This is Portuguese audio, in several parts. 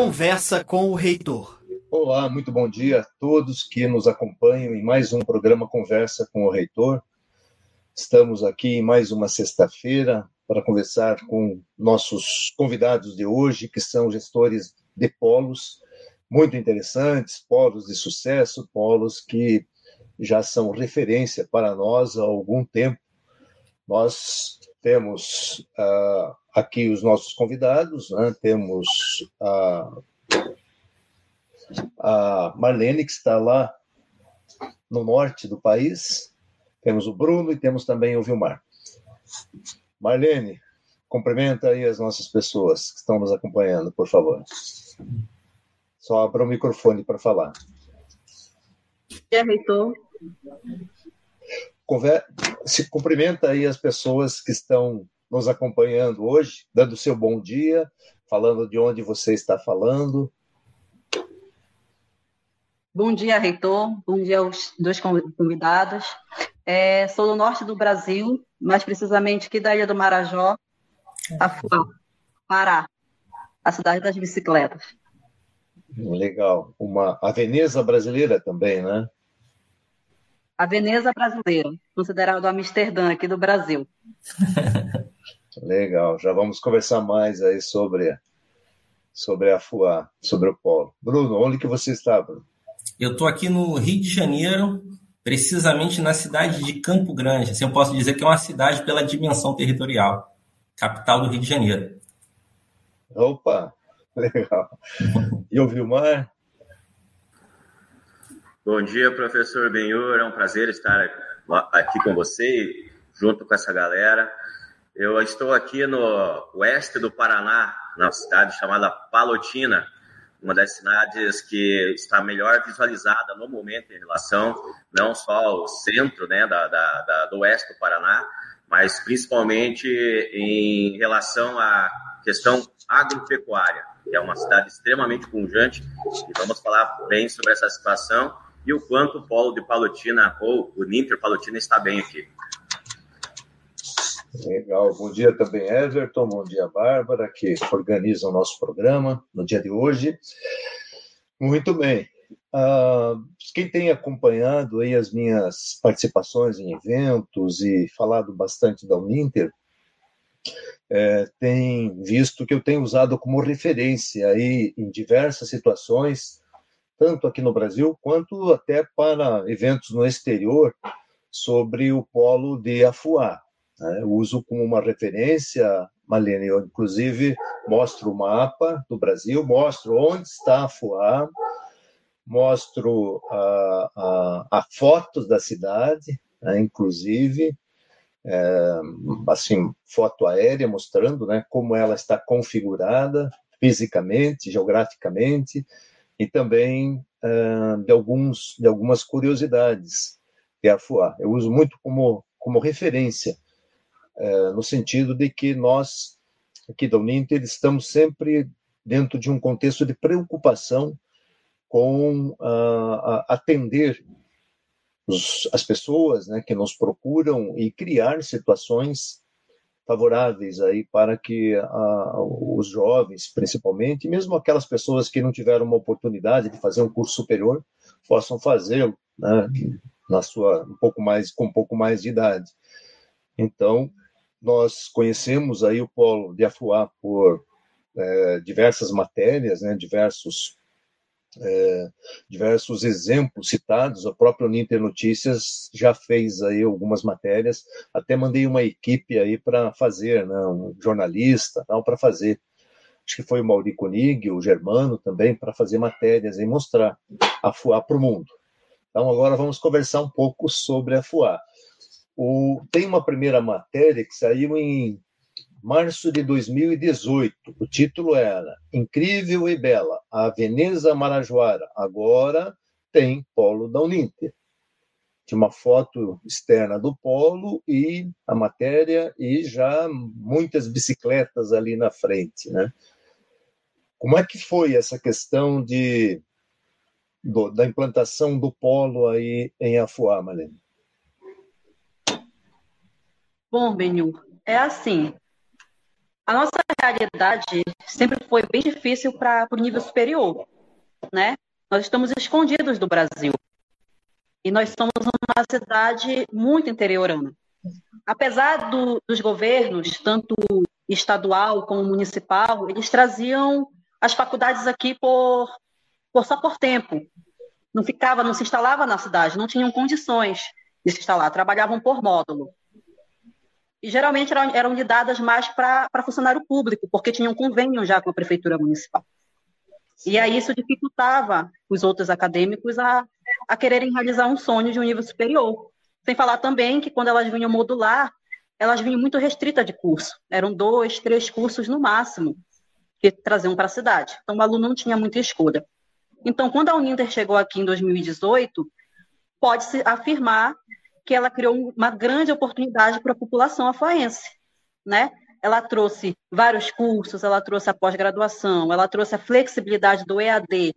Conversa com o Reitor. Olá, muito bom dia a todos que nos acompanham em mais um programa Conversa com o Reitor. Estamos aqui em mais uma sexta-feira para conversar com nossos convidados de hoje, que são gestores de polos muito interessantes, polos de sucesso, polos que já são referência para nós há algum tempo. Nós temos aqui os nossos convidados, né? Temos a Marlene, que está lá no norte do país, temos o Bruno e temos também o Vilmar. Marlene, cumprimenta aí as nossas pessoas que estão nos acompanhando, por favor. Só abra o microfone para falar. Bom dia, Reitor. Se cumprimenta aí as pessoas que estão nos acompanhando hoje, dando seu bom dia, falando de onde você está falando. Bom dia, Reitor. Bom dia aos dois convidados. Sou do norte do Brasil, mais precisamente aqui da Ilha do Marajó, Afuá, Pará, a cidade das bicicletas. Legal. A Veneza brasileira também, né? A Veneza brasileira, considerado Amsterdã aqui do Brasil. Legal. Já vamos conversar mais aí sobre a Afuá, sobre o polo. Bruno, onde que você está, Bruno? Eu estou aqui no Rio de Janeiro, precisamente na cidade de Campo Grande. Assim eu posso dizer que é uma cidade pela dimensão territorial, capital do Rio de Janeiro. Opa, legal. E o Vilmar? Bom dia, professor Benhur. É um prazer estar aqui com você, junto com essa galera. Eu estou aqui no oeste do Paraná, na cidade chamada Palotina, uma das cidades que está melhor visualizada no momento em relação não só ao centro, né, do oeste do Paraná, mas principalmente em relação à questão agropecuária, que é uma cidade extremamente pujante, e vamos falar bem sobre essa situação e o quanto o polo de Palotina, ou o Ninter Palotina, está bem aqui. Legal. Bom dia também, Everton. Bom dia, Bárbara, que organiza o nosso programa no dia de hoje. Muito bem. Quem tem acompanhado aí as minhas participações em eventos e falado bastante da Uninter, tem visto que eu tenho usado como referência aí em diversas situações, tanto aqui no Brasil quanto até para eventos no exterior, sobre o polo de Afuá. Eu uso como uma referência, Marlene, eu inclusive mostro o mapa do Brasil, mostro onde está Afuá, mostro a fotos da cidade, né, inclusive, assim, foto aérea mostrando, né, como ela está configurada fisicamente, geograficamente, e também de algumas curiosidades de Afuá. Eu uso muito como referência, no sentido de que nós, aqui da Uninter, estamos sempre dentro de um contexto de preocupação com atender as pessoas, né, que nos procuram e criar situações favoráveis aí para que os jovens, principalmente, e mesmo aquelas pessoas que não tiveram uma oportunidade de fazer um curso superior, possam fazê-lo, né, com um pouco mais de idade. Então, nós conhecemos aí o polo de Afuá por diversas matérias, né, diversos exemplos citados. A própria Uninter Notícias já fez aí algumas matérias, até mandei uma equipe aí para fazer, né, um jornalista para fazer. Acho que foi o Mauri Koenig, o Germano também, para fazer matérias e mostrar Afuá para o mundo. Então agora vamos conversar um pouco sobre Afuá. Tem uma primeira matéria que saiu em março de 2018. O título era Incrível e Bela, a Veneza Marajoara agora tem polo da Uninter. Tinha uma foto externa do polo e a matéria e já muitas bicicletas ali na frente, né? Como é que foi essa questão da implantação do polo aí em Afuá, Marlene? Bom, Benhur, é assim, A nossa realidade sempre foi bem difícil para o nível superior, né? Nós estamos escondidos do Brasil e nós somos uma cidade muito interiorana. Apesar dos governos, tanto estadual como municipal, eles traziam as faculdades aqui só por tempo. Não se instalava na cidade, não tinham condições de se instalar, trabalhavam por módulo. E geralmente eram dadas mais para funcionário público, porque tinham convênio já com a prefeitura municipal. E aí isso dificultava os outros acadêmicos a quererem realizar um sonho de um nível superior. Sem falar também que quando elas vinham modular, elas vinham muito restritas de curso. Eram 2, 3 cursos no máximo que traziam para a cidade. Então o aluno não tinha muita escolha. Então, quando a Uninter chegou aqui em 2018, pode-se afirmar que ela criou uma grande oportunidade para a população afoense, né? Ela trouxe vários cursos, ela trouxe a pós-graduação, ela trouxe a flexibilidade do EAD.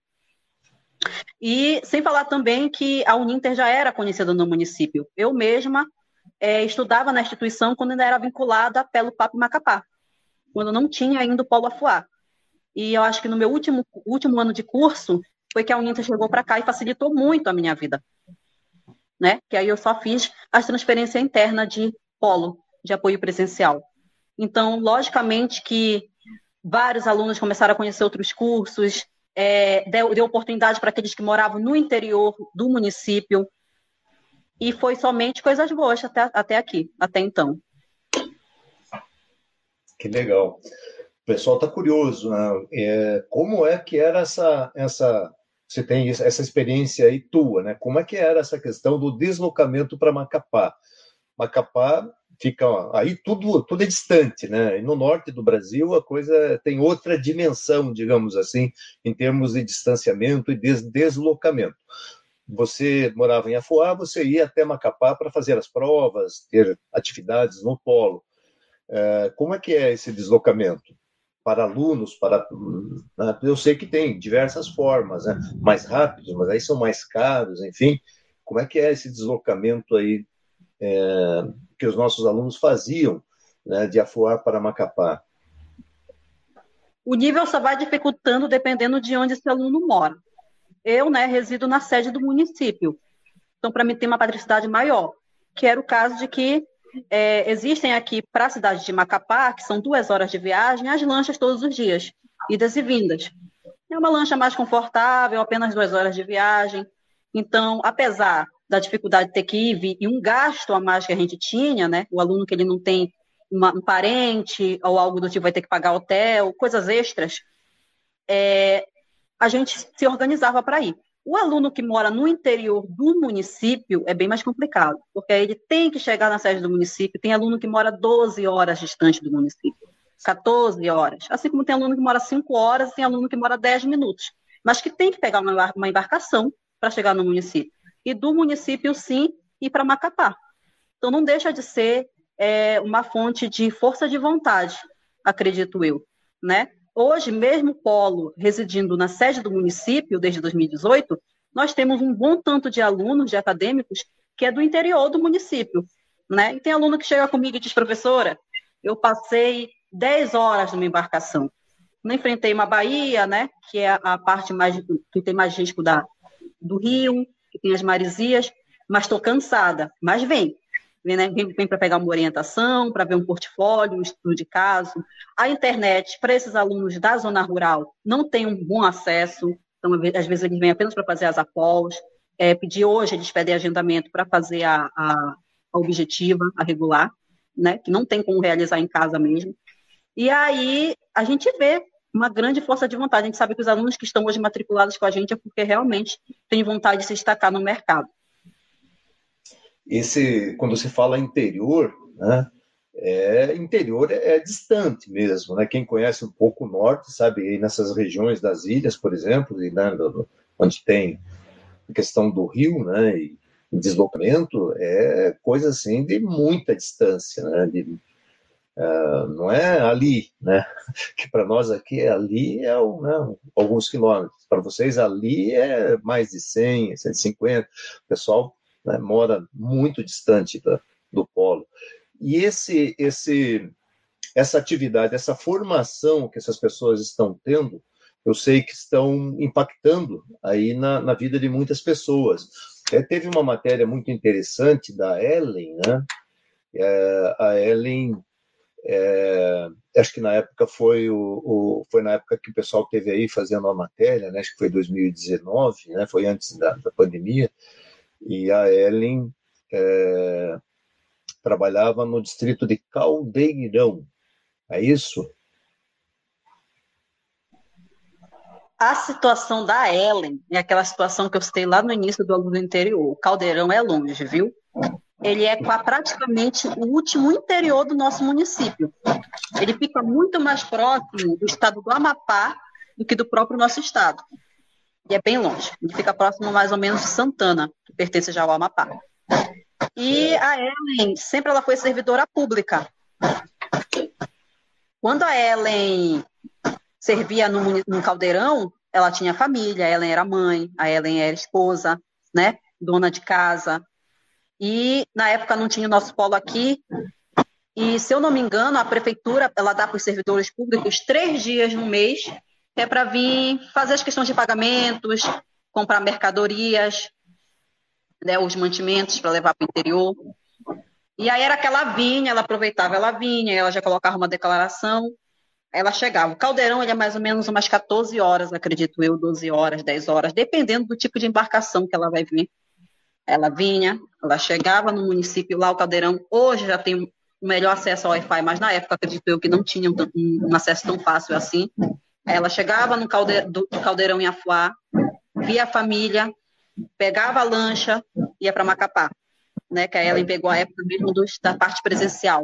E sem falar também que a Uninter já era conhecida no município. Eu mesma estudava na instituição quando ainda era vinculada pelo PAP Macapá, quando não tinha ainda o Polo Afuá. E eu acho que no meu último ano de curso foi que a Uninter chegou para cá e facilitou muito a minha vida, né? Que aí eu só fiz a transferência interna de polo, de apoio presencial. Então, logicamente que vários alunos começaram a conhecer outros cursos, deu oportunidade para aqueles que moravam no interior do município, e foi somente coisas boas até aqui, até então. Que legal. O pessoal está curioso, né? Como é que era essa você tem essa experiência aí tua, né? Como é que era essa questão do deslocamento para Macapá? Macapá fica aí, tudo é distante, né? E no norte do Brasil a coisa tem outra dimensão, digamos assim, em termos de distanciamento e deslocamento. Você morava em Afuá, você ia até Macapá para fazer as provas, ter atividades no polo. Como é que é esse deslocamento? Para alunos, eu sei que tem diversas formas, né? Mais rápidos, mas aí são mais caros, enfim. Como é que é esse deslocamento aí que os nossos alunos faziam, né, de Afuá para Macapá? O nível só vai dificultando dependendo de onde esse aluno mora. Eu, né, resido na sede do município, então para mim tem uma patricidade maior, que era o caso de que existem aqui para a cidade de Macapá, que são 2 horas de viagem, as lanchas todos os dias, idas e vindas. É uma lancha mais confortável, apenas 2 horas de viagem. Então, apesar da dificuldade de ter que ir e um gasto a mais que a gente tinha, né? O aluno que ele não tem um parente ou algo do tipo vai ter que pagar hotel, coisas extras, a gente se organizava para ir. O aluno que mora no interior do município é bem mais complicado, porque aí ele tem que chegar na sede do município. Tem aluno que mora 12 horas distante do município, 14 horas. Assim como tem aluno que mora 5 horas e tem aluno que mora 10 minutos. Mas que tem que pegar uma embarcação para chegar no município. E do município, sim, ir para Macapá. Então, não deixa de ser uma fonte de força de vontade, acredito eu, né? Hoje, mesmo o polo residindo na sede do município, desde 2018, nós temos um bom tanto de alunos, de acadêmicos, que é do interior do município, né? E tem aluno que chega comigo e diz, professora, eu passei 10 horas numa embarcação. Não enfrentei uma baía, né? Que é a parte que tem mais risco do rio, que tem as maresias, mas estou cansada. Mas vem, né? Vem para pegar uma orientação, para ver um portfólio, um estudo de caso. A internet, para esses alunos da zona rural, não tem um bom acesso. Então, às vezes, eles vêm apenas para fazer as após. Hoje, eles pedem agendamento para fazer a objetiva, a regular, né? Que não tem como realizar em casa mesmo. E aí, a gente vê uma grande força de vontade. A gente sabe que os alunos que estão hoje matriculados com a gente é porque realmente têm vontade de se destacar no mercado. Quando se fala interior, né, interior é distante mesmo, né? Quem conhece um pouco o norte sabe, aí nessas regiões das ilhas, por exemplo, e, né, onde tem a questão do rio, né, e deslocamento, é coisa assim de muita distância, né? Não é ali, né? Que para nós aqui ali né, alguns quilômetros. Para vocês ali é mais de 100, 150. O pessoal, né, mora muito distante do polo. E essa atividade, essa formação que essas pessoas estão tendo, eu sei que estão impactando aí na vida de muitas pessoas. Teve uma matéria muito interessante da Ellen, né? A Ellen, acho que na época foi na época que o pessoal teve aí fazendo a matéria, né? Acho que foi 2019, né? Foi antes da pandemia, e a Ellen trabalhava no distrito de Caldeirão, é isso? A situação da Ellen é aquela situação que eu citei lá no início do Aluno do Interior. O Caldeirão é longe, viu? Ele é praticamente o último interior do nosso município. Ele fica muito mais próximo do estado do Amapá do que do próprio nosso estado. E é bem longe. Ele fica próximo mais ou menos de Santana, que pertence já ao Amapá. E a Ellen, sempre ela foi servidora pública. Quando a Ellen servia no Caldeirão, ela tinha família, a Ellen era mãe, a Ellen era esposa, né? Dona de casa. E na época não tinha o nosso polo aqui. E, se eu não me engano, a prefeitura, ela dá para os servidores públicos 3 dias no mês, que é para vir fazer as questões de pagamentos, comprar mercadorias, né, os mantimentos para levar para o interior. E aí era que ela vinha, ela aproveitava, ela vinha, ela já colocava uma declaração, ela chegava. O Caldeirão ele é mais ou menos umas 14 horas, acredito eu, 12 horas, 10 horas, dependendo do tipo de embarcação que ela vai vir. Ela vinha, ela chegava no município lá, o Caldeirão hoje já tem o melhor acesso ao Wi-Fi, mas na época acredito eu que não tinha um acesso tão fácil assim. Ela chegava no do Caldeirão em Afuá, via a família, pegava a lancha, ia para Macapá, né? Que aí ela pegou a época mesmo da parte presencial.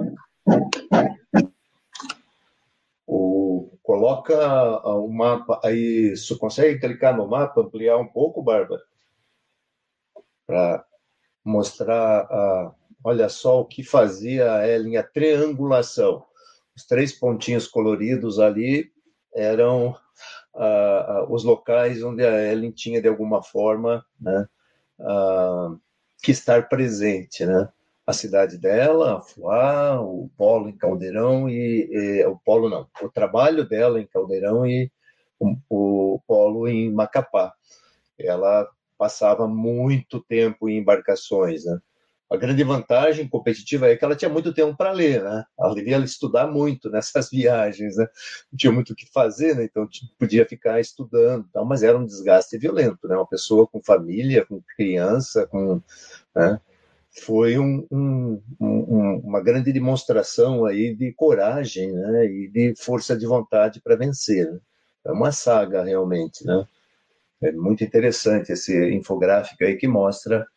Coloca o mapa aí, você consegue clicar no mapa, ampliar um pouco, Bárbara? Para mostrar, olha só o que fazia a Ellen, a triangulação. Os 3 pontinhos coloridos ali eram os locais onde a Ellen tinha, de alguma forma, né, que estar presente, né? A cidade dela, Afuá, o polo em Caldeirão o polo não, o trabalho dela em Caldeirão e o polo em Macapá. Ela passava muito tempo em embarcações, né? A grande vantagem competitiva é que ela tinha muito tempo para ler, né? Ela devia estudar muito nessas viagens, né? Não tinha muito o que fazer, né? Então podia ficar estudando, mas era um desgaste violento, né? Uma pessoa com família, com criança, né? Foi uma grande demonstração aí de coragem, né? E de força de vontade para vencer, né? É uma saga realmente, né? É muito interessante esse infográfico aí que mostra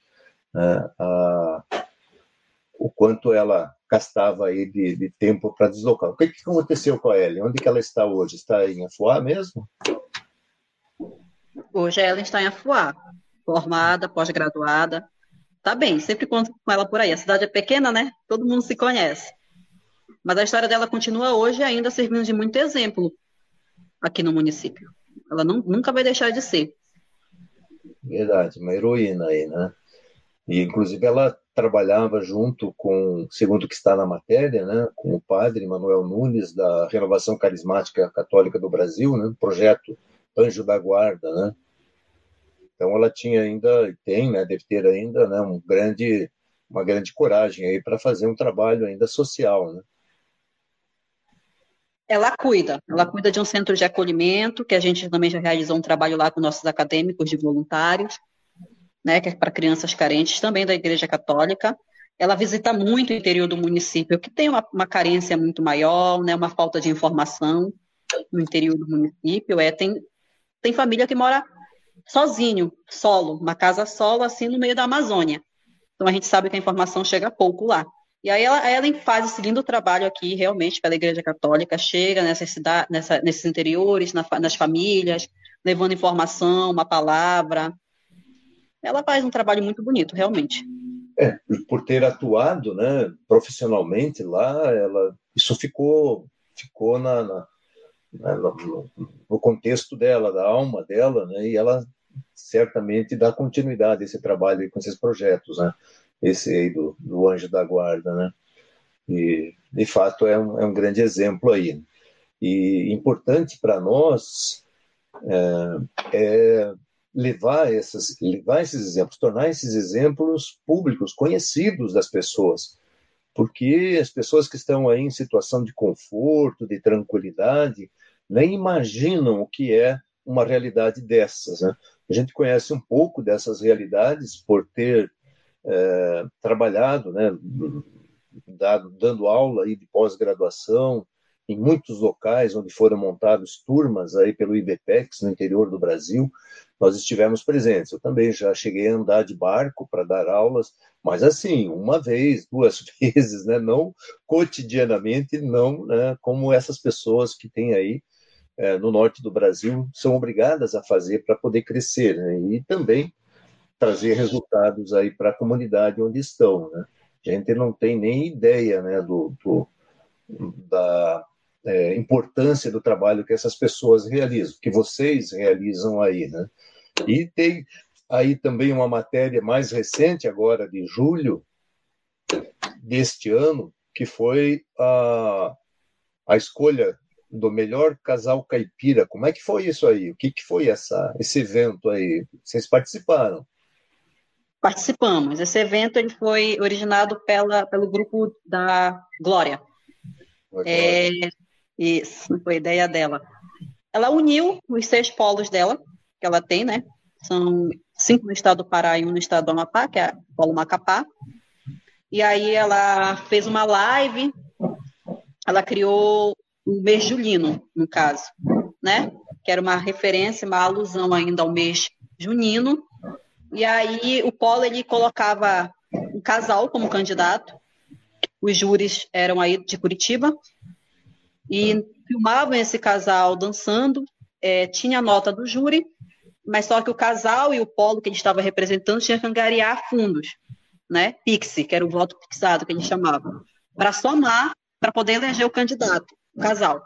o quanto ela gastava aí de tempo para deslocar. O que aconteceu com a Ellen? Onde que ela está hoje? Está em Afuá mesmo? Hoje a Ellen está em Afuá, formada, pós-graduada. Tá bem, sempre conto com ela por aí. A cidade é pequena, né? Todo mundo se conhece. Mas a história dela continua hoje ainda servindo de muito exemplo aqui no município. Ela nunca vai deixar de ser. Verdade, uma heroína aí, né? E, inclusive, ela trabalhava junto com, segundo o que está na matéria, né, com o padre Manuel Nunes, da Renovação Carismática Católica do Brasil, né, projeto Anjo da Guarda, né? Então, ela tinha ainda, tem, né, deve ter ainda, né, uma grande coragem aí para fazer um trabalho ainda social, né? Ela cuida de um centro de acolhimento, que a gente também já realizou um trabalho lá com nossos acadêmicos de voluntários, né, que é para crianças carentes, também da Igreja Católica. Ela visita muito o interior do município, que tem uma carência muito maior, né, uma falta de informação no interior do município. Tem família que mora sozinho, solo, uma casa solo, assim, no meio da Amazônia. Então, a gente sabe que a informação chega pouco lá. E aí ela faz esse lindo trabalho aqui, realmente, pela Igreja Católica, chega nesses interiores, nas famílias, levando informação, uma palavra. Ela faz um trabalho muito bonito, realmente. Por ter atuado, né, profissionalmente lá, isso ficou no contexto dela, da alma dela, né, e ela certamente dá continuidade a esse trabalho aí, com esses projetos, né, esse aí do Anjo da Guarda, né, e de fato, é um grande exemplo aí. E importante para nós é levar esses exemplos, tornar esses exemplos públicos, conhecidos das pessoas, porque as pessoas que estão aí em situação de conforto, de tranquilidade, nem imaginam o que é uma realidade dessas, né? A gente conhece um pouco dessas realidades por ter trabalhado, né, dando aula aí de pós-graduação em muitos locais onde foram montadas turmas aí pelo IBPEX no interior do Brasil. Nós estivemos presentes. Eu também já cheguei a andar de barco para dar aulas, mas assim, uma vez, duas vezes, né? Não cotidianamente, não, né? Como essas pessoas que têm aí no norte do Brasil são obrigadas a fazer para poder crescer, né? E também trazer resultados aí para a comunidade onde estão, né? A gente não tem nem ideia, né, da importância do trabalho que essas pessoas realizam, que vocês realizam aí, né? E tem aí também uma matéria mais recente, agora de julho deste ano, que foi a escolha do melhor casal caipira. Como é que foi isso aí? O que foi esse evento aí? Vocês participaram? Participamos. Esse evento ele foi originado pelo grupo da Glória. Isso, foi ideia dela. Ela uniu os 6 polos dela, que ela tem, né? São 5 no estado do Pará e 1 no estado do Amapá, que é o Polo Macapá. E aí ela fez uma live, ela criou o mês julino, no caso, né? Que era uma referência, uma alusão ainda ao mês junino. E aí o polo ele colocava um casal como candidato. Os júris eram aí de Curitiba e filmavam esse casal dançando. Tinha a nota do júri, mas só que o casal e o polo que ele estava representando tinha que angariar fundos, né? Pixi, que era o voto fixado que a gente chamava, para somar, para poder eleger o candidato, o casal.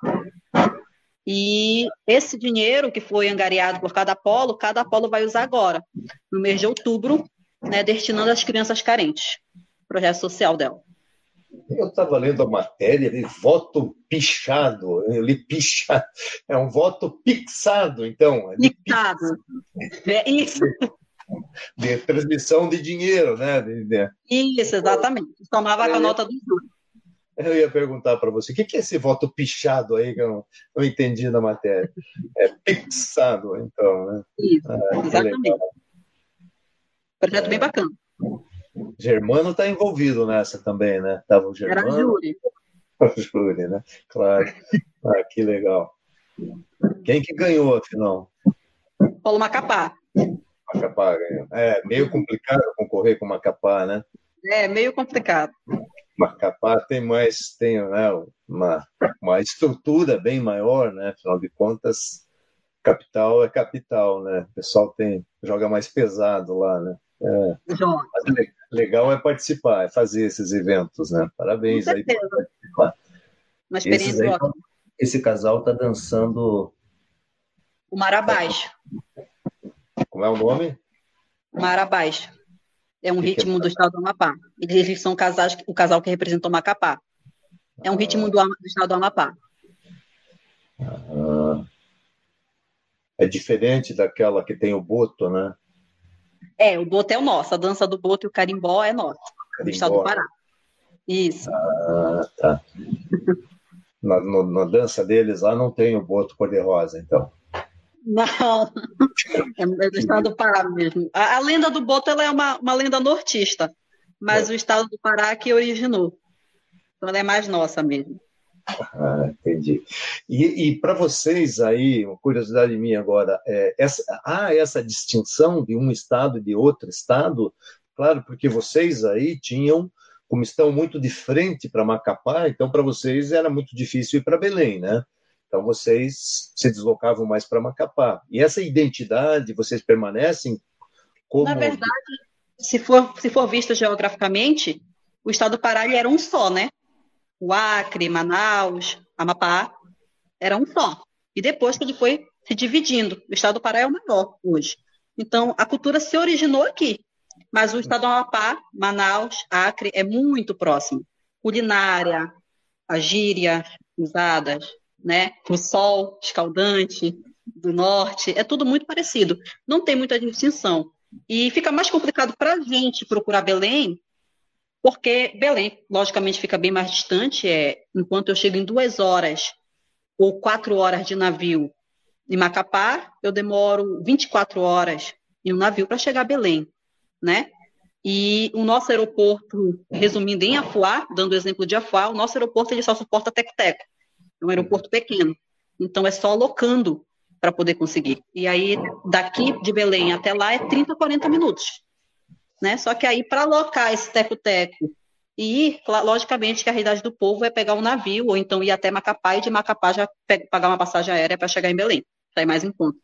E esse dinheiro que foi angariado por cada polo vai usar agora, no mês de outubro, né, destinando às crianças carentes, projeto social dela. Eu estava lendo a matéria de voto pichado, eu li pichado, é um voto pixado, então. Pixado, é isso. De transmissão de dinheiro, né? Isso, exatamente. Tomava com a nota do júri. Eu ia perguntar para você, o que é esse voto pichado aí que eu não entendi na matéria? É pixado, então, né? Isso, exatamente. Projeto bem bacana. Germano está envolvido nessa também, né? Tava o Germano. Era júri. O júri, né? Claro. Que legal. Quem que ganhou, afinal? Polo Macapá. Macapá ganhou. Meio complicado concorrer com Macapá, né? Meio complicado. Macapá tem né, uma estrutura bem maior, né? Afinal de contas, capital é capital, né? O pessoal joga mais pesado lá, né? Mas legal é participar, é fazer esses eventos, né? Parabéns aí por participar. Uma experiência ótima. Esse casal está dançando o Mar Abaixo. Como é o nome? Mar Abaixo. É um ritmo do estado do Amapá. Eles são o casal que representou Macapá. É um ritmo do estado do Amapá. É diferente daquela que tem o boto, né? O boto é o nosso. A dança do boto e o carimbó é nosso. Do estado do Pará. Isso. Tá. Na dança deles lá não tem o boto cor-de-rosa, então. Não, é do estado do Pará mesmo. A lenda do boto ela é uma lenda nortista, mas o estado do Pará que originou. Então ela é mais nossa mesmo. Entendi. E para vocês aí, uma curiosidade minha agora, essa distinção de um estado e de outro estado? Claro, porque vocês aí tinham, como estão muito de frente para Macapá, então para vocês era muito difícil ir para Belém, né? Então, vocês se deslocavam mais para Macapá. E essa identidade, vocês permanecem como... Na verdade, se for visto geograficamente, o estado do Pará era um só, né? O Acre, Manaus, Amapá, era um só. E depois que ele foi se dividindo, o estado do Pará é o maior hoje. Então, a cultura se originou aqui. Mas o estado do Amapá, Manaus, Acre, é muito próximo. Culinária, a gíria usadas, né? O sol escaldante do norte, é tudo muito parecido. Não tem muita distinção. E fica mais complicado para a gente procurar Belém, porque Belém, logicamente, fica bem mais distante. Enquanto eu chego em 2 horas ou 4 horas de navio em Macapá, eu demoro 24 horas em um navio para chegar a Belém, né? E o nosso aeroporto, resumindo em Afuá, dando o exemplo de Afuá, o nosso aeroporto ele só suporta teco-teco. É um aeroporto pequeno. Então, é só locando para poder conseguir. E aí, daqui de Belém até lá, é 30, 40 minutos. Né? Só que aí, para alocar esse teco-teco e ir, logicamente, que a realidade do povo é pegar um navio, ou então ir até Macapá, e de Macapá já pagar uma passagem aérea para chegar em Belém. Sai mais em conta.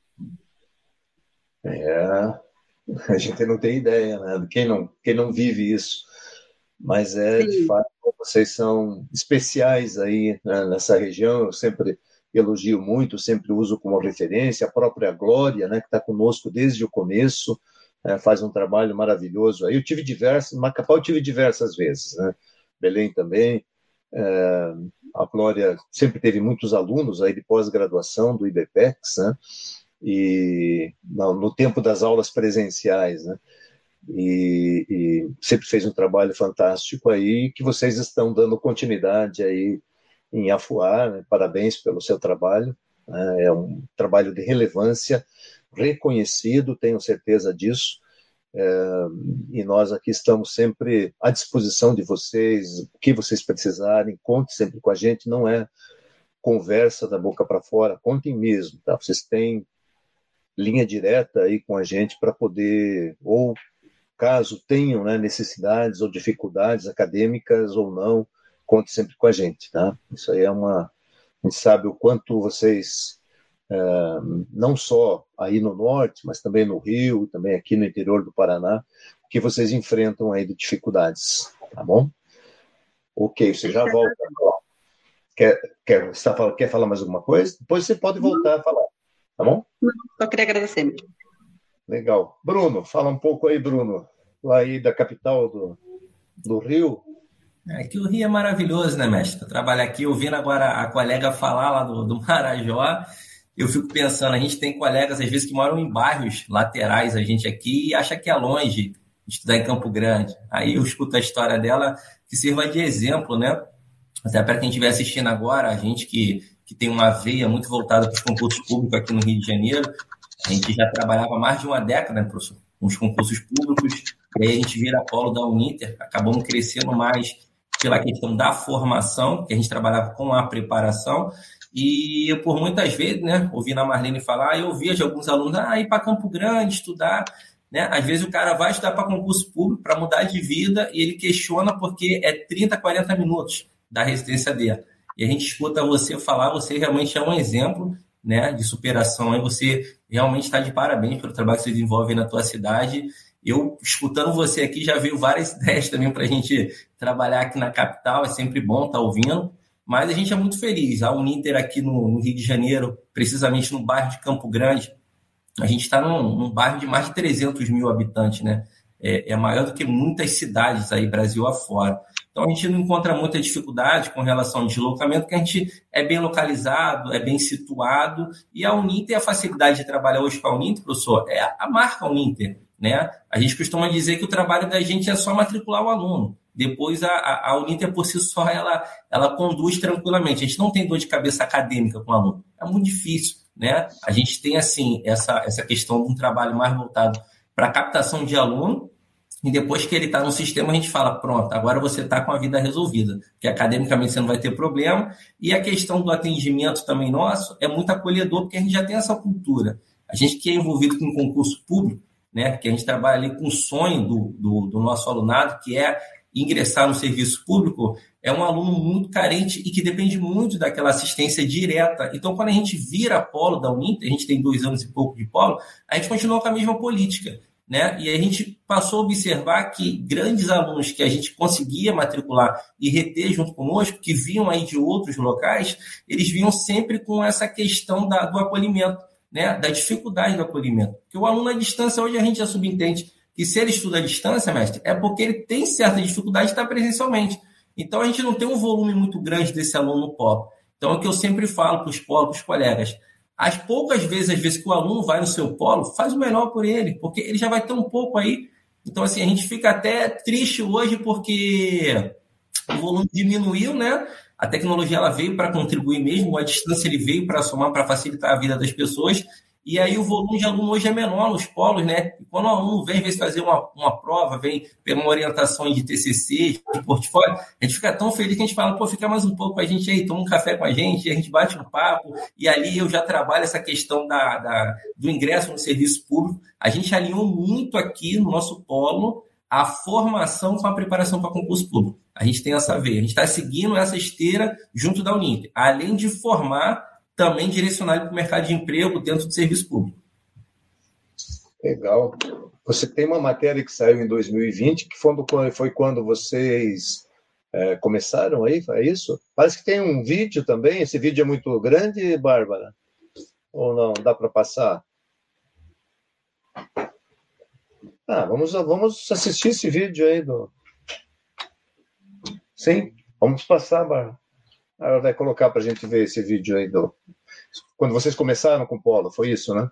A gente não tem ideia, né? Quem não vive isso. Mas de fato, vocês são especiais aí, né, nessa região. Eu sempre elogio muito, sempre uso como referência a própria Glória, né, que está conosco desde o começo, faz um trabalho maravilhoso. Aí Macapá eu tive diversas vezes, né? Belém também. A Glória sempre teve muitos alunos aí de pós-graduação do IBPEX, né? E no tempo das aulas presenciais, né? E sempre fez um trabalho fantástico aí, que vocês estão dando continuidade aí em Afuá, né? Parabéns pelo seu trabalho, né? É um trabalho de relevância, reconhecido, tenho certeza disso, e nós aqui estamos sempre à disposição de vocês, o que vocês precisarem, conte sempre com a gente, não é conversa da boca para fora, contem mesmo, tá? Vocês têm linha direta aí com a gente para poder, ou caso tenham, né, necessidades ou dificuldades acadêmicas ou não, conte sempre com a gente, tá? Isso aí a gente sabe o quanto vocês, não só aí no norte, mas também no Rio, também aqui no interior do Paraná, que vocês enfrentam aí de dificuldades, tá bom? Ok, você já volta. Quer falar mais alguma coisa? Depois você pode voltar a falar, tá bom? Não, só queria agradecer. Legal. Bruno, fala um pouco aí, Bruno, lá aí da capital do Rio. Que o Rio é maravilhoso, né, mestre? Eu trabalho aqui, ouvindo agora a colega falar lá do Marajó, eu fico pensando, a gente tem colegas, às vezes, que moram em bairros laterais, a gente aqui, e acha que é longe estudar em Campo Grande. Aí eu escuto a história dela, que sirva de exemplo, né? Até para quem estiver assistindo agora, a gente que tem uma veia muito voltada para os concursos públicos aqui no Rio de Janeiro, a gente já trabalhava há mais de uma década, né, professor, com os concursos públicos, e aí a gente vira polo da Uninter, acabamos crescendo mais pela questão da formação, que a gente trabalhava com a preparação, e eu, por muitas vezes, né, ouvindo a Marlene falar, eu ouvia de alguns alunos, ir para Campo Grande, estudar, né? Às vezes o cara vai estudar para concurso público, para mudar de vida, e ele questiona porque é 30, 40 minutos da residência dele. E a gente escuta você falar, você realmente é um exemplo, né, de superação, aí você realmente está de parabéns pelo trabalho que você desenvolve na tua cidade. Eu, escutando você aqui, já veio várias ideias também para a gente trabalhar aqui na capital, é sempre bom estar ouvindo, mas a gente é muito feliz. A Uninter aqui no Rio de Janeiro, precisamente no bairro de Campo Grande, a gente está num bairro de mais de 300 mil habitantes, né? É maior do que muitas cidades aí, Brasil afora. Então, a gente não encontra muita dificuldade com relação ao deslocamento, porque a gente é bem localizado, é bem situado, e a Uninter, a facilidade de trabalhar hoje com a Uninter, professor, é a marca Uninter, né? A gente costuma dizer que o trabalho da gente é só matricular o aluno. Depois, a Uninter, por si só, ela conduz tranquilamente. A gente não tem dor de cabeça acadêmica com o aluno. É muito difícil, né? A gente tem, assim, essa questão de um trabalho mais voltado para a captação de aluno, e depois que ele está no sistema, a gente fala, pronto, agora você está com a vida resolvida, que academicamente você não vai ter problema, e a questão do atendimento também nosso é muito acolhedor, porque a gente já tem essa cultura. A gente que é envolvido com concurso público, né, que a gente trabalha ali com o sonho do nosso alunado, que é ingressar no serviço público, é um aluno muito carente e que depende muito daquela assistência direta. Então, quando a gente vira polo da Uninter, a gente tem 2 anos e pouco de polo, a gente continua com a mesma política, né? E a gente passou a observar que grandes alunos que a gente conseguia matricular e reter junto conosco, que vinham aí de outros locais, eles vinham sempre com essa questão do acolhimento, né? Da dificuldade do acolhimento. Porque o aluno à distância, hoje a gente já subentende que se ele estuda à distância, mestre, é porque ele tem certa dificuldade de estar presencialmente. Então, a gente não tem um volume muito grande desse aluno no polo. Então, é o que eu sempre falo para os colegas. As poucas vezes, às vezes, que o aluno vai no seu polo, faz o melhor por ele, porque ele já vai ter um pouco aí. Então, assim, a gente fica até triste hoje porque o volume diminuiu, né? A tecnologia ela veio para contribuir mesmo, a distância ele veio para somar, para facilitar a vida das pessoas. E aí o volume de aluno hoje é menor nos polos, né? E quando o aluno vem, às vezes, fazer uma prova, vem pegar uma orientação de TCC, de portfólio, a gente fica tão feliz que a gente fala, pô, fica mais um pouco com a gente aí, toma um café com a gente bate um papo, e ali eu já trabalho essa questão do ingresso no serviço público. A gente alinhou muito aqui no nosso polo a formação com a preparação para concurso público. A gente tem essa veia, a gente está seguindo essa esteira junto da Uninter, além de formar, também direcionado para o mercado de emprego dentro do serviço público. Legal. Você tem uma matéria que saiu em 2020, que foi quando vocês começaram aí, é isso? Parece que tem um vídeo também, esse vídeo é muito grande, Bárbara? Ou não, dá para passar? Vamos assistir esse vídeo aí. Sim, vamos passar, Bárbara. Ela vai colocar para a gente ver esse vídeo aí quando vocês começaram com o polo, foi isso, né?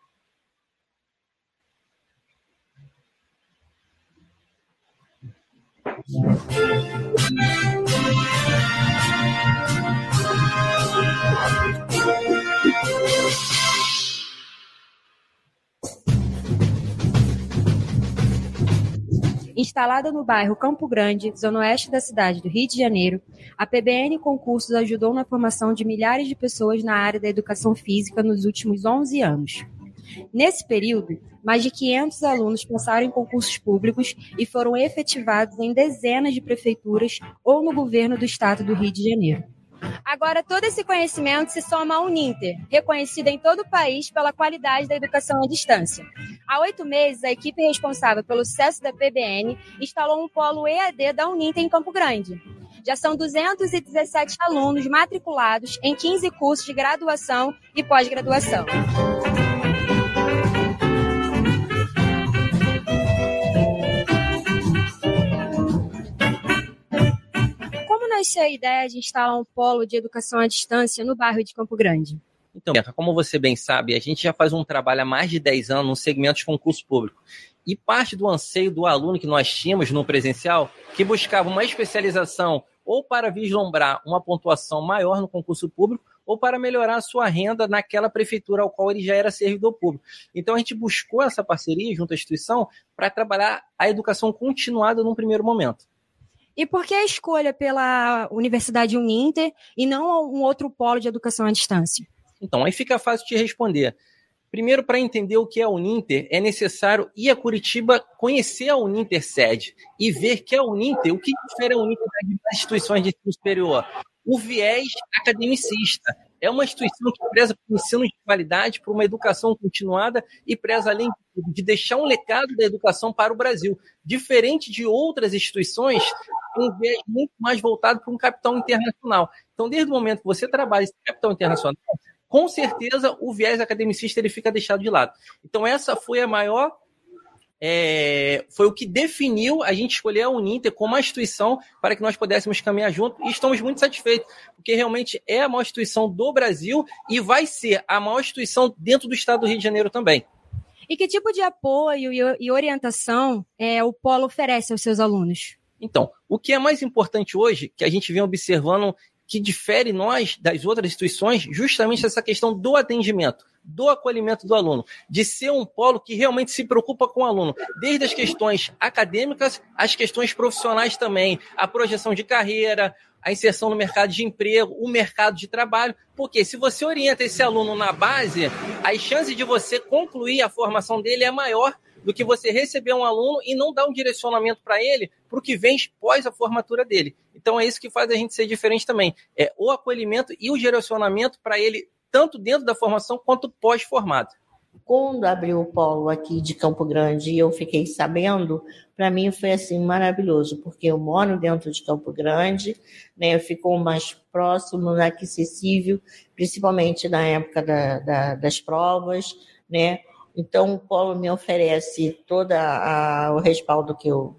Instalada no bairro Campo Grande, zona oeste da cidade do Rio de Janeiro, a PBN Concursos ajudou na formação de milhares de pessoas na área da educação física nos últimos 11 anos. Nesse período, mais de 500 alunos passaram em concursos públicos e foram efetivados em dezenas de prefeituras ou no governo do estado do Rio de Janeiro. Agora, todo esse conhecimento se soma à Uninter, reconhecida em todo o país pela qualidade da educação à distância. Há 8 meses, a equipe responsável pelo sucesso da PBN instalou um polo EAD da Uninter em Campo Grande. Já são 217 alunos matriculados em 15 cursos de graduação e pós-graduação. Nasceu a ideia de instalar um polo de educação à distância no bairro de Campo Grande? Então, como você bem sabe, a gente já faz um trabalho há mais de 10 anos no segmento de concurso público. E parte do anseio do aluno que nós tínhamos no presencial, que buscava uma especialização ou para vislumbrar uma pontuação maior no concurso público, ou para melhorar a sua renda naquela prefeitura ao qual ele já era servidor público. Então, a gente buscou essa parceria junto à instituição para trabalhar a educação continuada num primeiro momento. E por que a escolha pela Universidade Uninter e não um outro polo de educação à distância? Então, aí fica fácil de responder. Primeiro, para entender o que é a Uninter, é necessário ir a Curitiba, conhecer a Uninter sede e ver que a Uninter, o que difere a Uninter das instituições de ensino superior? O viés academicista. É uma instituição que preza por ensino de qualidade, por uma educação continuada e preza, além de deixar um legado da educação para o Brasil. Diferente de outras instituições, tem um viés muito mais voltado para um capital internacional. Então, desde o momento que você trabalha esse capital internacional, com certeza o viés academicista ele fica deixado de lado. Então, essa foi a maior... foi o que definiu a gente escolher a Uninter como uma instituição para que nós pudéssemos caminhar junto, e estamos muito satisfeitos, porque realmente é a maior instituição do Brasil e vai ser a maior instituição dentro do estado do Rio de Janeiro também. E que tipo de apoio e orientação o Polo oferece aos seus alunos? Então, o que é mais importante hoje, que a gente vem observando que difere nós das outras instituições, justamente essa questão do atendimento, do acolhimento do aluno, de ser um polo que realmente se preocupa com o aluno, desde as questões acadêmicas, as questões profissionais também, a projeção de carreira, a inserção no mercado de emprego, o mercado de trabalho, porque se você orienta esse aluno na base, as chances de você concluir a formação dele é maior do que você receber um aluno e não dar um direcionamento para ele para o que vem pós a formatura dele. Então é isso que faz a gente ser diferente também, é o acolhimento e o direcionamento para ele, tanto dentro da formação quanto pós-formado. Quando abriu o polo aqui de Campo Grande e eu fiquei sabendo, para mim foi assim maravilhoso, porque eu moro dentro de Campo Grande, né, ficou mais próximo, acessível, principalmente na época das provas, né? Então o polo me oferece todo o respaldo que eu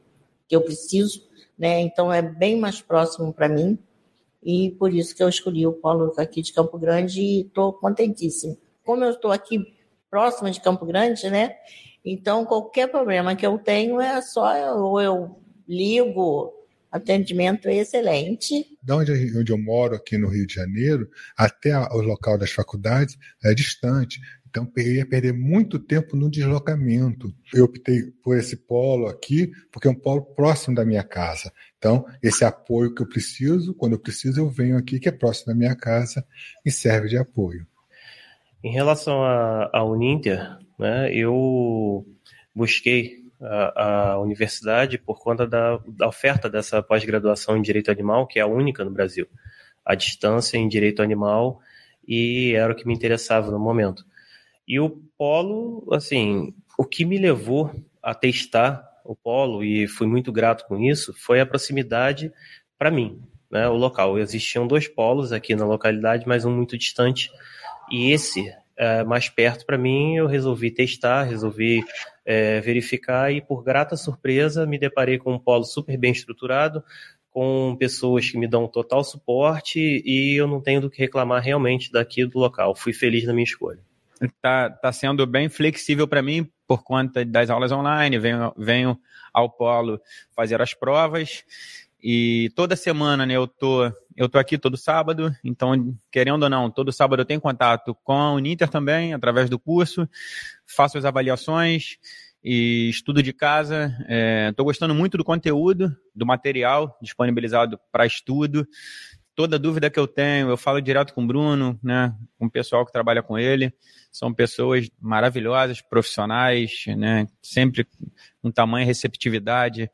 que eu preciso, né? Então é bem mais próximo para mim, e por isso que eu escolhi o polo aqui de Campo Grande e estou contentíssima. Como eu estou aqui próxima de Campo Grande, né? Então qualquer problema que eu tenho é só eu ligo, atendimento é excelente. Da onde eu moro aqui no Rio de Janeiro até o local das faculdades é distante. Então, eu ia perder muito tempo no deslocamento. Eu optei por esse polo aqui, porque é um polo próximo da minha casa. Então, esse apoio que eu preciso, quando eu preciso, eu venho aqui, que é próximo da minha casa, e serve de apoio. Em relação à Uninter, né, eu busquei a universidade por conta da oferta dessa pós-graduação em Direito Animal, que é a única no Brasil, à distância em Direito Animal, e era o que me interessava no momento. E o polo, assim, o que me levou a testar o polo, e fui muito grato com isso, foi a proximidade para mim, né, o local. Existiam 2 polos aqui na localidade, mas um muito distante, e esse, mais perto para mim, eu resolvi testar, verificar, e por grata surpresa me deparei com um polo super bem estruturado, com pessoas que me dão total suporte, e eu não tenho do que reclamar realmente daqui do local. Fui feliz na minha escolha. Tá sendo bem flexível para mim por conta das aulas online, venho ao polo fazer as provas, e toda semana, né, eu tô aqui todo sábado, então, querendo ou não, todo sábado eu tenho contato com a Uninter também, através do curso, faço as avaliações e estudo de casa. Estou gostando muito do conteúdo, do material disponibilizado para estudo. Toda dúvida que eu tenho, eu falo direto com o Bruno, né, com o pessoal que trabalha com ele. São pessoas maravilhosas, profissionais, né, sempre com tamanha receptividade.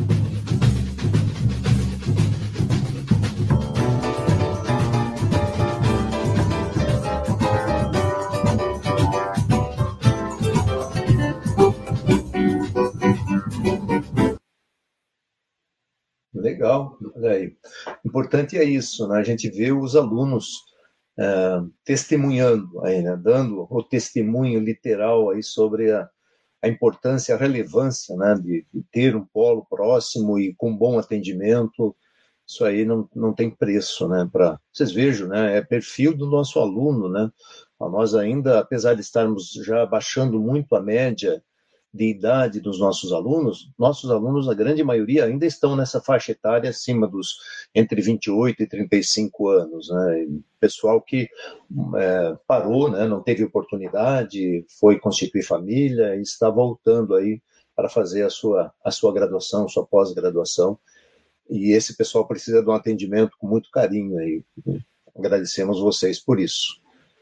Legal, olha aí. Importante é isso, né? A gente vê os alunos testemunhando aí, né? Dando o testemunho literal aí sobre a importância, a relevância, né? de ter um polo próximo e com bom atendimento. Isso aí não tem preço, né? Vocês vejam, né? É perfil do nosso aluno, né? Nós ainda, apesar de estarmos já baixando muito a média de idade dos nossos alunos, a grande maioria, ainda estão nessa faixa etária acima dos entre 28 e 35 anos, né? Pessoal que parou, né? Não teve oportunidade, foi constituir família e está voltando aí para fazer a sua graduação, sua pós-graduação, e esse pessoal precisa de um atendimento com muito carinho aí. Agradecemos vocês por isso.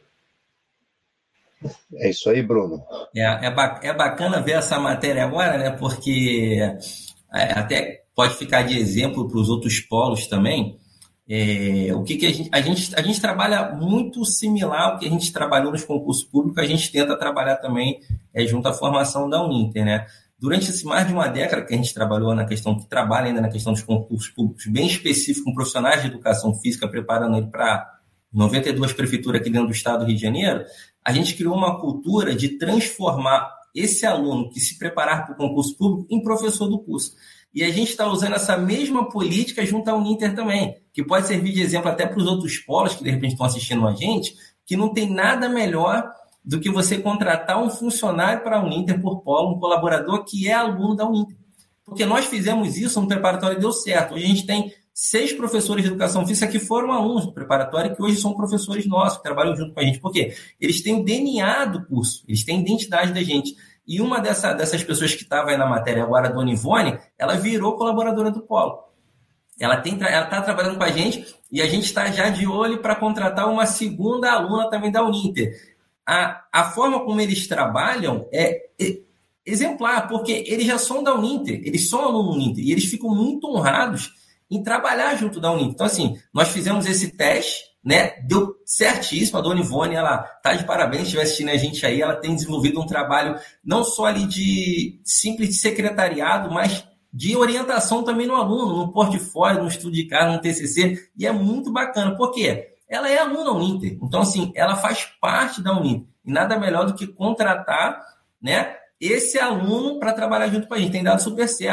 É isso aí, Bruno. É bacana ver essa matéria agora, né? Porque até pode ficar de exemplo para os outros polos também. O que a gente trabalha muito similar ao que a gente trabalhou nos concursos públicos, a gente tenta trabalhar também junto à formação da Uninter, né? Durante mais de uma década que a gente trabalhou trabalha ainda na questão dos concursos públicos, bem específico, com profissionais de educação física, preparando ele para 92 prefeituras aqui dentro do estado do Rio de Janeiro, a gente criou uma cultura de transformar esse aluno que se preparar para o concurso público em professor do curso. E a gente está usando essa mesma política junto à Uninter também, que pode servir de exemplo até para os outros polos que de repente estão assistindo a gente, que não tem nada melhor do que você contratar um funcionário para a Uninter por polo, um colaborador que é aluno da Uninter. Porque nós fizemos isso no preparatório e deu certo. Hoje a gente tem 6 professores de educação física que foram alunos do preparatório, que hoje são professores nossos, que trabalham junto com a gente. Por quê? Eles têm o DNA do curso, eles têm a identidade da gente. E uma dessas pessoas que estava aí na matéria agora, a Dona Ivone, ela virou colaboradora do polo. Ela está trabalhando com a gente e a gente está já de olho para contratar uma segunda aluna também da Uninter. A forma como eles trabalham é exemplar, porque eles já são da Uninter, eles são alunos da Uninter e eles ficam muito honrados em trabalhar junto da Uninter. Então, assim, nós fizemos esse teste, né? Deu certíssimo. A Dona Ivone, ela tá de parabéns, se estiver assistindo a gente aí, ela tem desenvolvido um trabalho não só ali de simples de secretariado, mas de orientação também no aluno, no portfólio, no estudo de caso, no TCC, e é muito bacana. Por quê? Ela é aluna Uninter, então, assim, ela faz parte da Uninter, e nada melhor do que contratar, né, esse aluno para trabalhar junto com a gente. Tem dado super certo.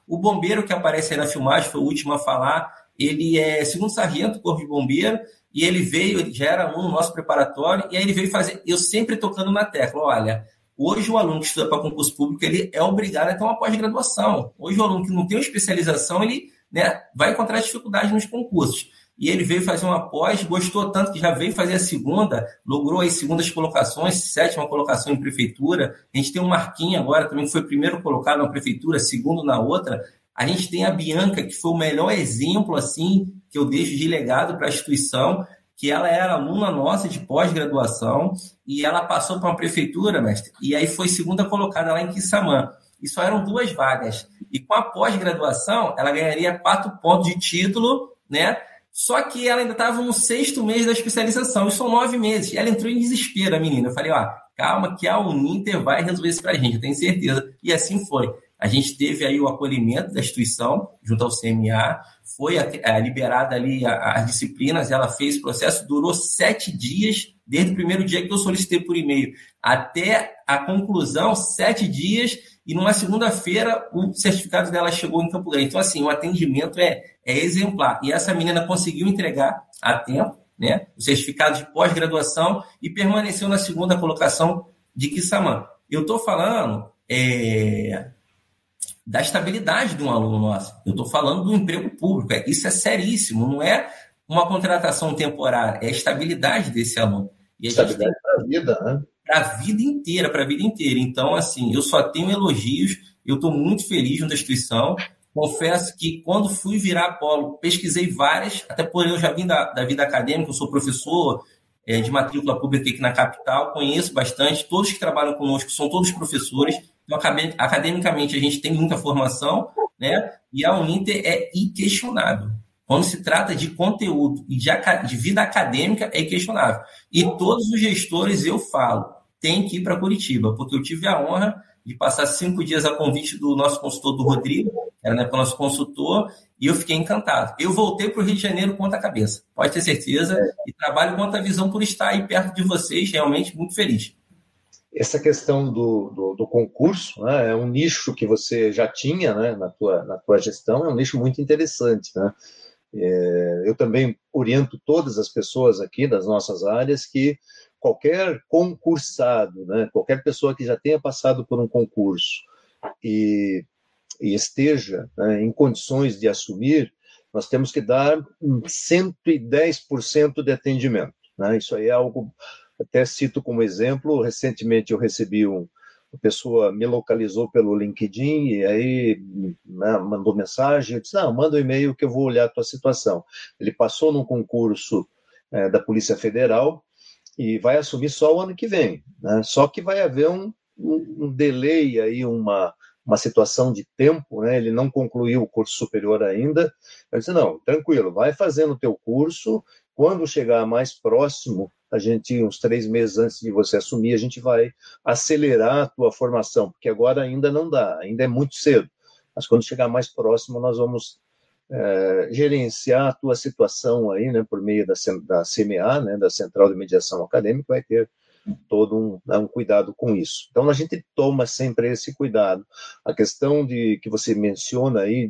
O bombeiro que aparece aí na filmagem, foi o último a falar, ele é segundo sargento do Corpo de Bombeiro, e ele veio, ele já era aluno no nosso preparatório, e aí ele veio fazer, eu sempre tocando na tecla, olha, hoje o aluno que estuda para concurso público, ele é obrigado a ter uma pós-graduação. Hoje o aluno que não tem uma especialização, ele, né, vai encontrar dificuldade nos concursos. E ele veio fazer uma pós, gostou tanto que já veio fazer a segunda, logrou as segundas colocações, 7ª colocação em prefeitura. A gente tem o Marquinhos agora também, que foi primeiro colocado na prefeitura, segundo na outra. A gente tem a Bianca, que foi o melhor exemplo, assim, que eu deixo de legado para a instituição, que ela era aluna nossa de pós-graduação, e ela passou para uma prefeitura, mestre, e aí foi segunda colocada lá em Quissamã. E só eram 2 vagas. E com a pós-graduação, ela ganharia 4 pontos de título, né? Só que ela ainda estava no 6º mês da especialização, e são 9 meses. Ela entrou em desespero, a menina. Eu falei, calma que a Uninter vai resolver isso para a gente, eu tenho certeza. E assim foi. A gente teve aí o acolhimento da instituição, junto ao CMA, foi liberada ali as disciplinas, ela fez o processo, durou 7 dias, desde o primeiro dia que eu solicitei por e-mail, até a conclusão, 7 dias, e numa segunda-feira o certificado dela chegou em Campo Grande. Então, assim, o atendimento é exemplar. E essa menina conseguiu entregar a tempo, né, o certificado de pós-graduação e permaneceu na segunda colocação de Quissamã. Eu estou falando da estabilidade de um aluno nosso. Eu estou falando do emprego público. Isso é seríssimo, não é uma contratação temporária, é a estabilidade desse aluno. E a estabilidade para a vida, né? Para a vida inteira. Então, assim, eu só tenho elogios, eu estou muito feliz na instituição. Confesso que quando fui virar polo, pesquisei várias, até por eu já vim da vida acadêmica, eu sou professor de matrícula pública aqui na capital, conheço bastante, todos que trabalham conosco são todos professores, então academicamente a gente tem muita formação, né? E a Uninter é inquestionável. Quando se trata de conteúdo e de vida acadêmica, é inquestionável. E todos os gestores, eu falo, têm que ir para Curitiba, porque eu tive a honra de passar 5 dias a convite do nosso consultor, do Rodrigo, que era, né, o nosso consultor, e eu fiquei encantado. Eu voltei para o Rio de Janeiro com a cabeça, pode ter certeza, e trabalho com a visão por estar aí perto de vocês, realmente muito feliz. Essa questão do concurso, né, é um nicho que você já tinha, né, na tua gestão, é um nicho muito interessante, né? Eu também oriento todas as pessoas aqui das nossas áreas que qualquer concursado, né, qualquer pessoa que já tenha passado por um concurso e esteja, né, em condições de assumir, nós temos que dar 110% de atendimento, né? Isso aí é algo, até cito como exemplo, recentemente eu recebi uma pessoa me localizou pelo LinkedIn e aí, né, mandou mensagem, eu disse, manda um e-mail que eu vou olhar a tua situação. Ele passou num concurso da Polícia Federal e vai assumir só o ano que vem, né? Só que vai haver um delay aí, uma situação de tempo, né? Ele não concluiu o curso superior ainda. Eu disse, não, tranquilo, vai fazendo o teu curso, quando chegar mais próximo, a gente, uns 3 meses antes de você assumir, a gente vai acelerar a tua formação, porque agora ainda não dá, ainda é muito cedo, mas quando chegar mais próximo, nós vamos gerenciar a tua situação aí, né, por meio da CMA, né, da Central de Mediação Acadêmica, vai ter todo um cuidado com isso. Então, a gente toma sempre esse cuidado. A questão que você menciona aí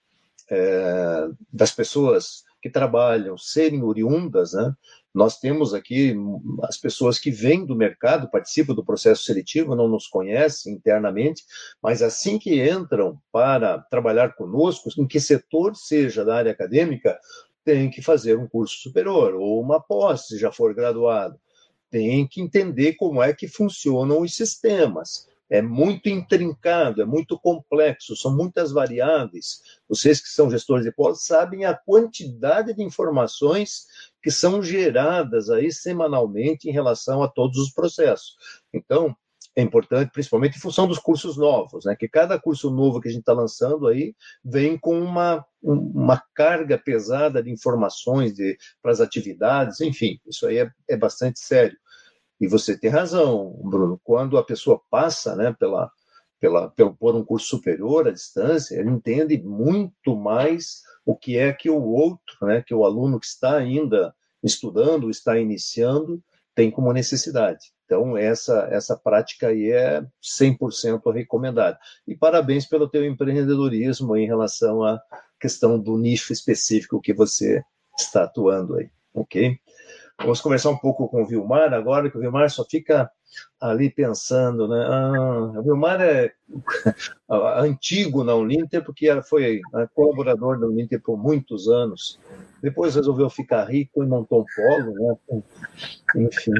das pessoas que trabalham serem oriundas, né? Nós temos aqui as pessoas que vêm do mercado, participam do processo seletivo, não nos conhecem internamente, mas assim que entram para trabalhar conosco, em que setor seja da área acadêmica, tem que fazer um curso superior ou uma pós, se já for graduado. Tem que entender como é que funcionam os sistemas. É muito intrincado, é muito complexo, são muitas variáveis. Vocês que são gestores de polo sabem a quantidade de informações que são geradas aí semanalmente em relação a todos os processos. Então, é importante, principalmente em função dos cursos novos, né? Que cada curso novo que a gente está lançando aí vem com uma carga pesada de informações para as atividades, enfim, isso aí é bastante sério. E você tem razão, Bruno, quando a pessoa passa, né, por um curso superior à distância, ele entende muito mais o que é que o outro, né, que o aluno que está ainda estudando, está iniciando, tem como necessidade. Então, essa prática aí é 100% recomendada. E parabéns pelo teu empreendedorismo em relação à questão do nicho específico que você está atuando aí, ok? Vamos conversar um pouco com o Vilmar agora, que o Vilmar só fica ali pensando, né? O Vilmar é antigo na Uninter, porque foi colaborador da Uninter por muitos anos. Depois resolveu ficar rico e montou um polo, né? Enfim.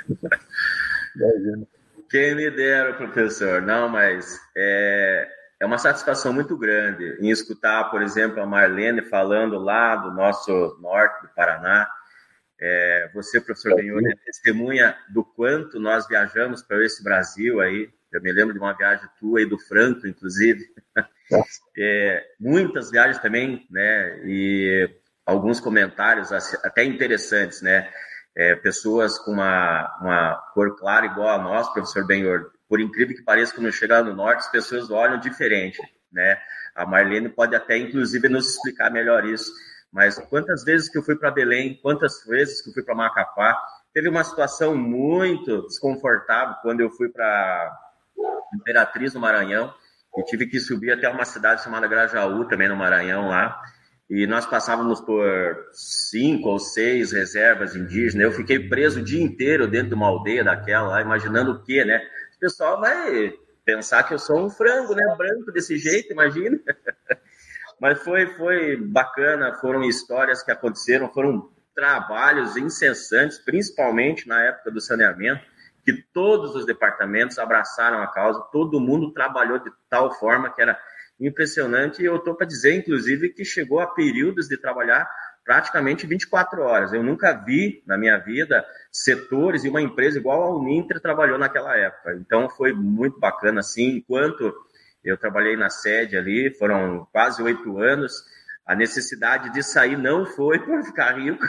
Quem me dera, professor. Não, mas é uma satisfação muito grande em escutar, por exemplo, a Marlene falando lá do nosso norte do Paraná. Você, professor Benhur, é testemunha do quanto nós viajamos para esse Brasil aí. Eu me lembro de uma viagem tua e do Franco, inclusive. Muitas viagens também, né? E alguns comentários até interessantes, né? Pessoas com uma cor clara igual a nós, professor Benhur. Por incrível que pareça, quando chegar no norte, as pessoas olham diferente, né? A Marlene pode até, inclusive, nos explicar melhor isso. Mas quantas vezes que eu fui para Belém, quantas vezes que eu fui para Macapá, teve uma situação muito desconfortável quando eu fui para Imperatriz, no Maranhão, e tive que subir até uma cidade chamada Grajaú, também no Maranhão, lá, e nós passávamos por 5 ou 6 reservas indígenas. Eu fiquei preso o dia inteiro dentro de uma aldeia daquela lá, imaginando o quê, né? O pessoal vai pensar que eu sou um frango, né? Branco desse jeito, imagina. Mas foi bacana, foram histórias que aconteceram, foram trabalhos incessantes, principalmente na época do saneamento, que todos os departamentos abraçaram a causa, todo mundo trabalhou de tal forma que era impressionante. E eu estou para dizer, inclusive, que chegou a períodos de trabalhar praticamente 24 horas. Eu nunca vi, na minha vida, setores e uma empresa igual a Uninter trabalhou naquela época. Então, foi muito bacana, assim, enquanto eu trabalhei na sede ali, foram quase 8 anos. A necessidade de sair não foi por ficar rico,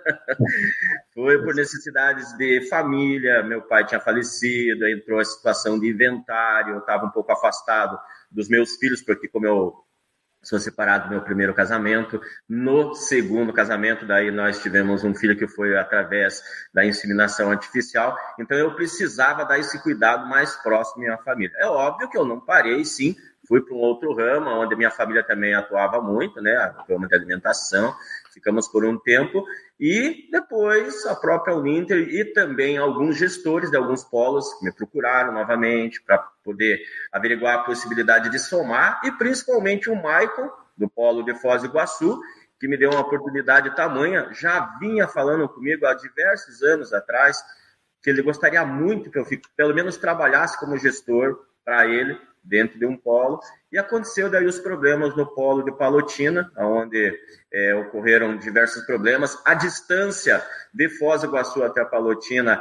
foi por necessidades de família. Meu pai tinha falecido, entrou a situação de inventário, eu estava um pouco afastado dos meus filhos, porque como eu sou separado do meu primeiro casamento, no segundo casamento, daí nós tivemos um filho que foi através da inseminação artificial, então eu precisava dar esse cuidado mais próximo à minha família. É óbvio que eu não parei, sim, fui para um outro ramo, onde minha família também atuava muito, né, a ramo de alimentação, ficamos por um tempo, e depois a própria Uninter e também alguns gestores de alguns polos me procuraram novamente para poder averiguar a possibilidade de somar, e principalmente o Michael, do polo de Foz do Iguaçu, que me deu uma oportunidade tamanha, já vinha falando comigo há diversos anos atrás, que ele gostaria muito que eu pelo menos trabalhasse como gestor para ele, dentro de um polo, e aconteceu daí os problemas no polo de Palotina, onde ocorreram diversos problemas. A distância de Foz do Iguaçu até a Palotina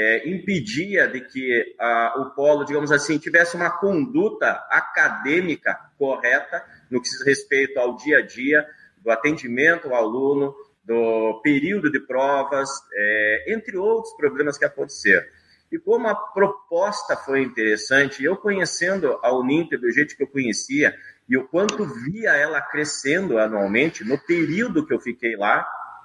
impedia de que o polo, digamos assim, tivesse uma conduta acadêmica correta no que diz respeito ao dia a dia, do atendimento ao aluno, do período de provas, entre outros problemas que aconteceram. E como a proposta foi interessante, eu conhecendo a Uninter do jeito que eu conhecia, e o quanto via ela crescendo anualmente, no período que eu fiquei lá,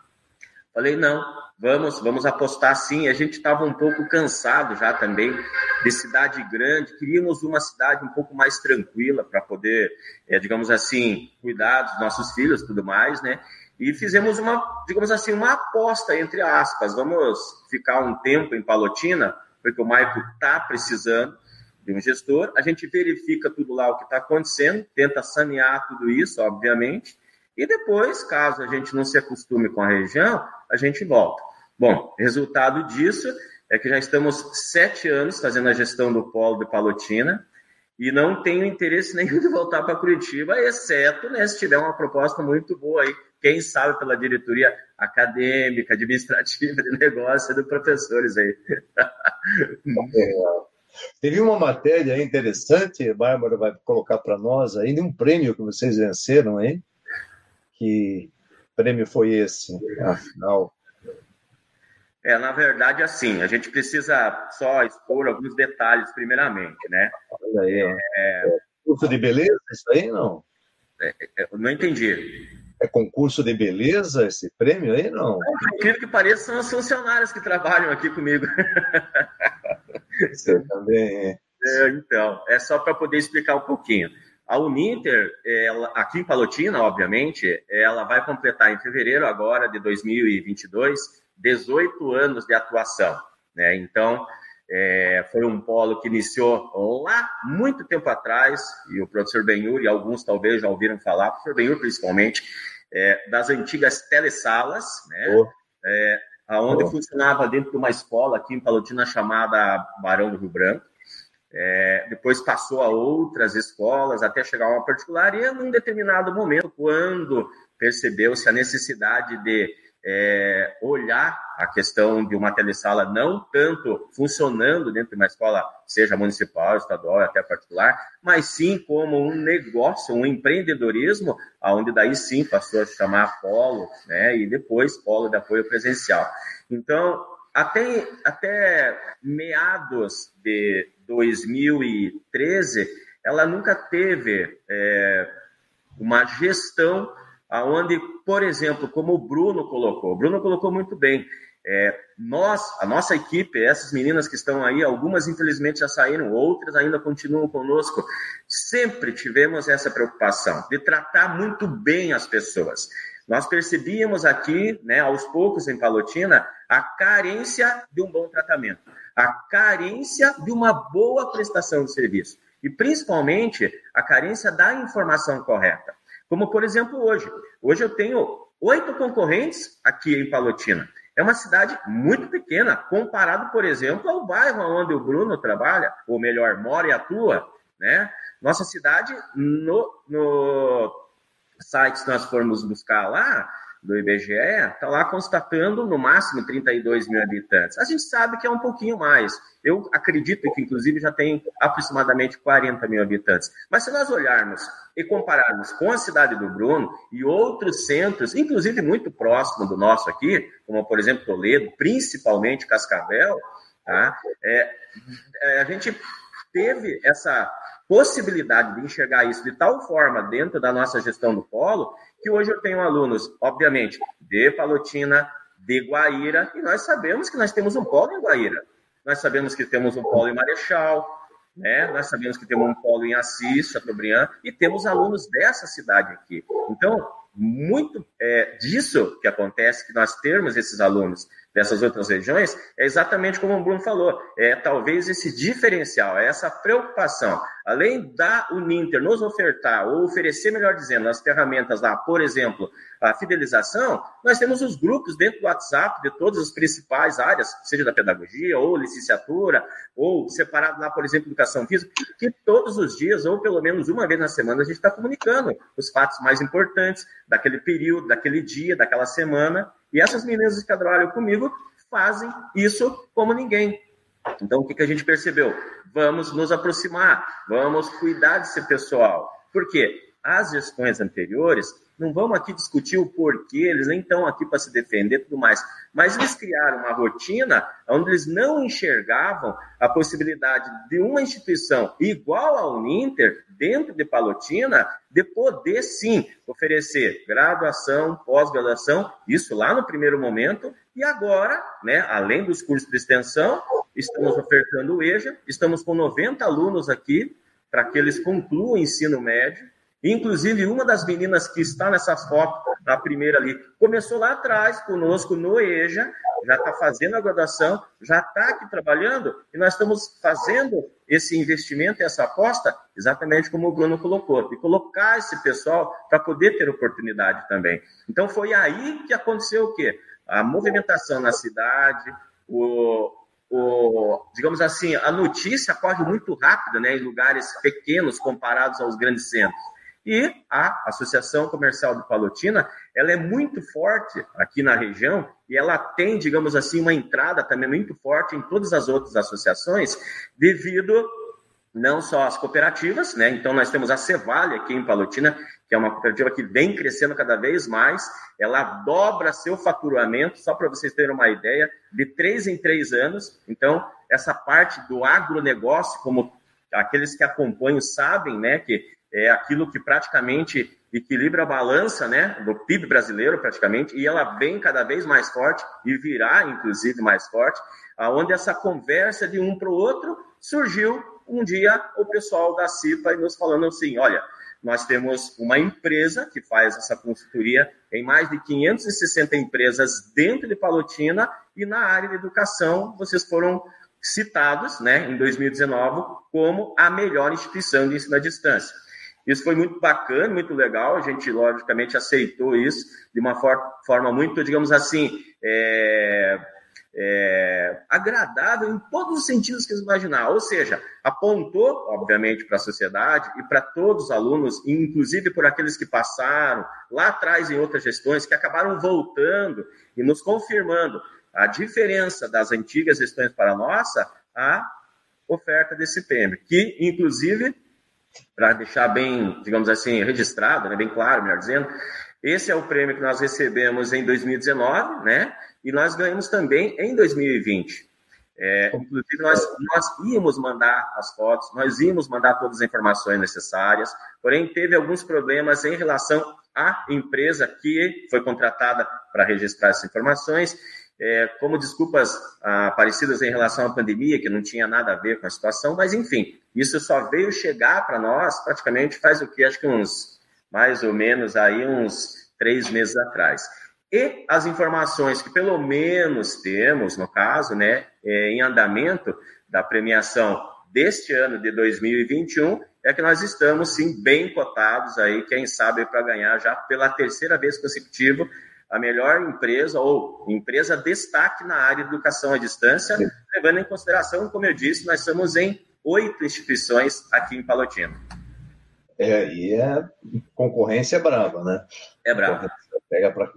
falei, não, vamos apostar sim. A gente estava um pouco cansado já também de cidade grande, queríamos uma cidade um pouco mais tranquila para poder, digamos assim, cuidar dos nossos filhos e tudo mais, né? E fizemos digamos assim, uma aposta, entre aspas, vamos ficar um tempo em Palotina, porque o Maico está precisando de um gestor, a gente verifica tudo lá o que está acontecendo, tenta sanear tudo isso, obviamente, e depois, caso a gente não se acostume com a região, a gente volta. Bom, resultado disso é que já estamos 7 anos fazendo a gestão do polo de Palotina e não tenho interesse nenhum de voltar para Curitiba, exceto, né, se tiver uma proposta muito boa aí, quem sabe pela diretoria acadêmica, administrativa, de negócio dos professores aí. Teve uma matéria interessante, a Bárbara vai colocar para nós aí, de um prêmio que vocês venceram aí. Que prêmio foi esse, afinal? Na verdade, assim, a gente precisa só expor alguns detalhes primeiramente, né? Olha aí, curso de beleza, isso aí, não? Eu não entendi. É concurso de beleza esse prêmio aí, não? Por incrível que pareça, são os funcionários que trabalham aqui comigo. Você também Então, é só para poder explicar um pouquinho. A Uninter, ela, aqui em Palotina, obviamente, ela vai completar em fevereiro agora de 2022 18 anos de atuação, né? Então, foi um polo que iniciou lá muito tempo atrás, e o professor Benhur e alguns talvez já ouviram falar, o professor Benhur principalmente, das antigas telesalas, né? Onde funcionava dentro de uma escola aqui em Palotina chamada Barão do Rio Branco. Depois passou a outras escolas até chegar a uma particular, e num determinado momento, quando percebeu-se a necessidade de olhar a questão de uma telesala não tanto funcionando dentro de uma escola, seja municipal, estadual, até particular, mas sim como um negócio, um empreendedorismo, onde daí sim passou a chamar polo, né, e depois polo de apoio presencial. Então, até meados de 2013, ela nunca teve uma gestão onde, por exemplo, como o Bruno colocou muito bem, a nossa equipe, essas meninas que estão aí, algumas infelizmente já saíram, outras ainda continuam conosco, sempre tivemos essa preocupação de tratar muito bem as pessoas. Nós percebíamos aqui, né, aos poucos em Palotina, a carência de um bom tratamento, a carência de uma boa prestação de serviço e, principalmente, a carência da informação correta. Como, por exemplo, hoje. Hoje eu tenho 8 concorrentes aqui em Palotina. É uma cidade muito pequena, comparado, por exemplo, ao bairro onde o Bruno trabalha, ou melhor, mora e atua, né? Nossa cidade, no site, se nós formos buscar lá, do IBGE, está lá constatando no máximo 32 mil habitantes. A gente sabe que é um pouquinho mais. Eu acredito que, inclusive, já tem aproximadamente 40 mil habitantes. Mas se nós olharmos e compararmos com a cidade do Bruno e outros centros, inclusive muito próximo do nosso aqui, como, por exemplo, Toledo, principalmente Cascavel, tá? A gente teve essa possibilidade de enxergar isso de tal forma dentro da nossa gestão do polo, que hoje eu tenho alunos, obviamente, de Palotina, de Guaíra, e nós sabemos que nós temos um polo em Guaíra. Nós sabemos que temos um polo em Marechal, né? Nós sabemos que temos um polo em Assis, Chateaubriand, e temos alunos dessa cidade aqui. Então, muito disso que acontece, que nós termos esses alunos dessas outras regiões, é exatamente como o Bruno falou, talvez esse diferencial, essa preocupação, além da Uninter nos ofertar, ou oferecer, melhor dizendo, as ferramentas lá, por exemplo, a fidelização, nós temos os grupos dentro do WhatsApp de todas as principais áreas, seja da pedagogia, ou licenciatura, ou separado lá, por exemplo, educação física, que todos os dias, ou pelo menos uma vez na semana, a gente está comunicando os fatos mais importantes daquele período, daquele dia, daquela semana. E essas meninas que trabalham comigo fazem isso como ninguém. Então, o que a gente percebeu? Vamos nos aproximar, vamos cuidar desse pessoal. Por quê? As gestões anteriores não vamos aqui discutir o porquê, eles nem estão aqui para se defender e tudo mais, mas eles criaram uma rotina onde eles não enxergavam a possibilidade de uma instituição igual à Uninter, dentro de Palotina, de poder, sim, oferecer graduação, pós-graduação, isso lá no primeiro momento, e agora, né, além dos cursos de extensão, estamos ofertando o EJA, estamos com 90 alunos aqui, para que eles concluam o ensino médio. Inclusive, uma das meninas que está nessa foto, a primeira ali, começou lá atrás conosco no EJA, já está fazendo a graduação, já está aqui trabalhando, e nós estamos fazendo esse investimento, essa aposta, exatamente como o Bruno colocou, de colocar esse pessoal para poder ter oportunidade também. Então, foi aí que aconteceu o quê? A movimentação na cidade, digamos assim, a notícia corre muito rápida, né, em lugares pequenos comparados aos grandes centros. E a Associação Comercial de Palotina, ela é muito forte aqui na região e ela tem, digamos assim, uma entrada também muito forte em todas as outras associações, devido não só às cooperativas, né? Então nós temos a Cevale aqui em Palotina, que é uma cooperativa que vem crescendo cada vez mais, ela dobra seu faturamento, só para vocês terem uma ideia, de 3 em 3 anos. Então, essa parte do agronegócio, como aqueles que acompanham sabem, né, que é aquilo que praticamente equilibra a balança, né, do PIB brasileiro praticamente, e ela vem cada vez mais forte e virá, inclusive, mais forte, aonde essa conversa de um para o outro surgiu um dia o pessoal da CIPA e nos falando assim, olha, nós temos uma empresa que faz essa consultoria em mais de 560 empresas dentro de Palotina e na área de educação vocês foram citados, né, em 2019 como a melhor instituição de ensino à distância. Isso foi muito bacana, muito legal, a gente logicamente aceitou isso de uma forma muito, digamos assim, agradável em todos os sentidos que você imaginar, ou seja, apontou, obviamente, para a sociedade e para todos os alunos, inclusive por aqueles que passaram lá atrás em outras gestões, que acabaram voltando e nos confirmando a diferença das antigas gestões para a nossa, a oferta desse prêmio, que, inclusive, para deixar bem, digamos assim, registrado, né, bem claro, melhor dizendo, esse é o prêmio que nós recebemos em 2019, né? E nós ganhamos também em 2020. Inclusive, nós íamos mandar as fotos, nós íamos mandar todas as informações necessárias, porém, teve alguns problemas em relação à empresa que foi contratada para registrar essas informações, como desculpas parecidas em relação à pandemia, que não tinha nada a ver com a situação, mas, enfim, isso só veio chegar para nós praticamente faz o quê? Acho que mais ou menos aí uns 3 meses atrás. E as informações que pelo menos temos, no caso, né, em andamento da premiação deste ano de 2021, é que nós estamos, sim, bem cotados aí, quem sabe, para ganhar já pela 3ª vez consecutiva a melhor empresa ou empresa destaque na área de educação à distância, levando em consideração, como eu disse, nós estamos em 8 instituições aqui em Palotina. E a concorrência é brava, né? É brava. Pega para...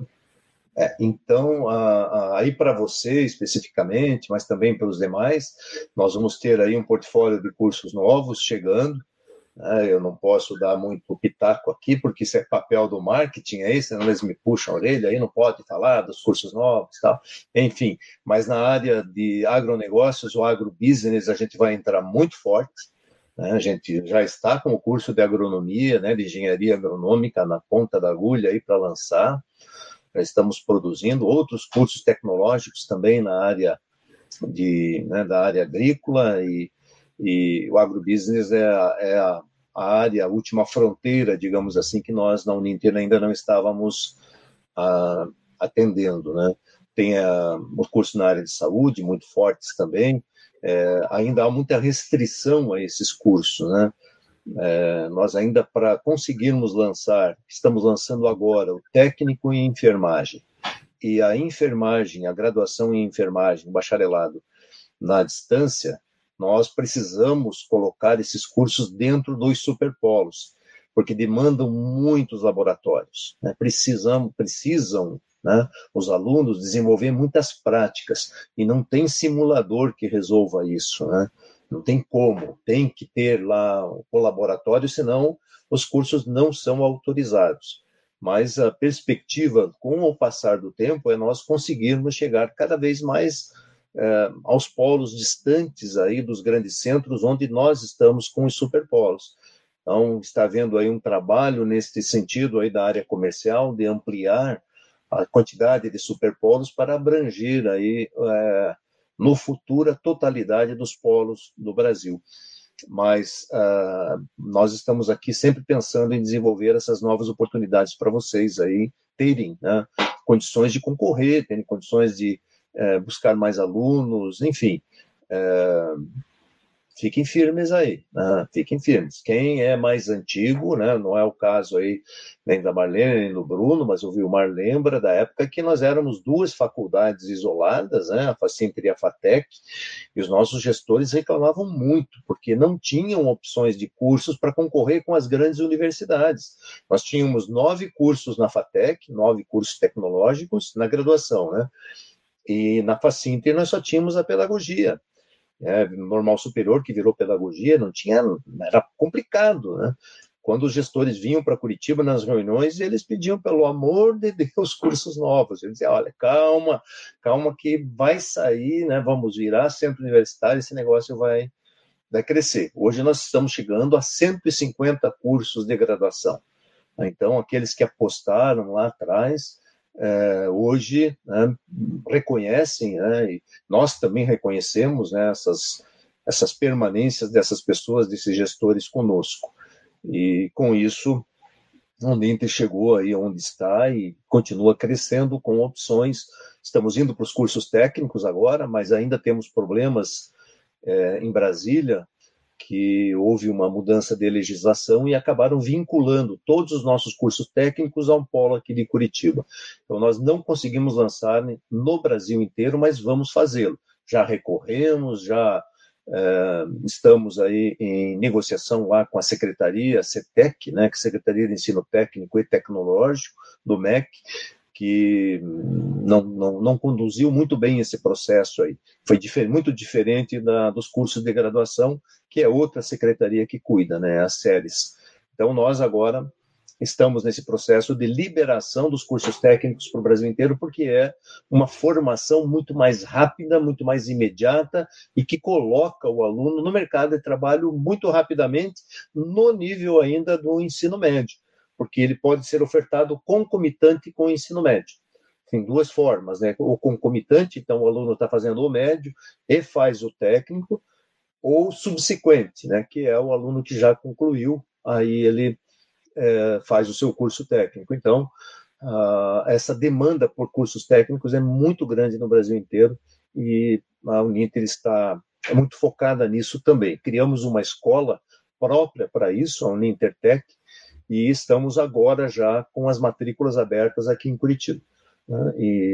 Então, aí para você especificamente, mas também para os demais, nós vamos ter aí um portfólio de cursos novos chegando. Eu não posso dar muito pitaco aqui, porque isso é papel do marketing, senão eles me puxam a orelha, aí não pode falar dos cursos novos e tal. Enfim, mas na área de agronegócios, o agrobusiness, a gente vai entrar muito forte. A gente já está com o curso de agronomia, né, de engenharia agronômica na ponta da agulha aí para lançar. Já estamos produzindo outros cursos tecnológicos também na área da área agrícola e o agrobusiness é a área, a última fronteira, digamos assim, que nós na Uninter ainda não estávamos atendendo, né? Tem os cursos na área de saúde muito fortes também. Ainda há muita restrição a esses cursos, né? Nós ainda, para conseguirmos lançar, estamos lançando agora o técnico em enfermagem e a enfermagem, a graduação em enfermagem, o bacharelado na distância, nós precisamos colocar esses cursos dentro dos superpolos, porque demandam muitos laboratórios, né? Precisam, né, os alunos desenvolver muitas práticas, e não tem simulador que resolva isso, né? Não tem como, tem que ter lá o laboratório, senão os cursos não são autorizados. Mas a perspectiva, com o passar do tempo, é nós conseguirmos chegar cada vez mais aos polos distantes aí dos grandes centros, onde nós estamos com os superpolos. Então, está havendo aí um trabalho nesse sentido aí da área comercial, de ampliar a quantidade de superpolos para abranger aí, no futuro, a totalidade dos polos do Brasil. Mas nós estamos aqui sempre pensando em desenvolver essas novas oportunidades para vocês aí terem, né, condições de concorrer, terem condições de buscar mais alunos, enfim. Fiquem firmes aí, né? Fiquem firmes. Quem é mais antigo, né? Não é o caso aí nem da Marlene, nem do Bruno, mas o Vilmar lembra da época que nós éramos 2 faculdades isoladas, né? A Facinter e a FATEC, e os nossos gestores reclamavam muito, porque não tinham opções de cursos para concorrer com as grandes universidades. Nós tínhamos 9 cursos na FATEC, 9 cursos tecnológicos na graduação, né? E na Facinter nós só tínhamos a pedagogia. Normal superior, que virou pedagogia, era complicado, né? Quando os gestores vinham para Curitiba nas reuniões, eles pediam, pelo amor de Deus, cursos novos. Eles diziam, olha, calma que vai sair, né? Vamos virar centro universitário, esse negócio vai vai crescer. Hoje nós estamos chegando a 150 cursos de graduação. Então, aqueles que apostaram lá atrás, hoje, né, reconhecem, né, e nós também reconhecemos, né, essas permanências dessas pessoas, desses gestores conosco. E com isso, o Uninter chegou aí onde está e continua crescendo com opções. Estamos indo para os cursos técnicos agora, mas ainda temos problemas em Brasília, que houve uma mudança de legislação e acabaram vinculando todos os nossos cursos técnicos a um polo aqui de Curitiba. Então, nós não conseguimos lançar no Brasil inteiro, mas vamos fazê-lo. Já recorremos, já estamos aí em negociação lá com a Secretaria, a CETEC, né, que é a Secretaria de Ensino Técnico e Tecnológico do MEC, que não conduziu muito bem esse processo aí. Foi muito diferente dos cursos de graduação, que é outra secretaria que cuida, né, as séries. Então, nós agora estamos nesse processo de liberação dos cursos técnicos para o Brasil inteiro, porque é uma formação muito mais rápida, muito mais imediata e que coloca o aluno no mercado de trabalho muito rapidamente, no nível ainda do ensino médio, porque ele pode ser ofertado concomitante com o ensino médio. Tem duas formas, né? O concomitante, então o aluno está fazendo o médio e faz o técnico, ou subsequente, né? Que é o aluno que já concluiu, aí ele faz o seu curso técnico. Então, essa demanda por cursos técnicos é muito grande no Brasil inteiro e a Uninter está muito focada nisso também. Criamos uma escola própria para isso, a Unintertec, e estamos agora já com as matrículas abertas aqui em Curitiba. Né?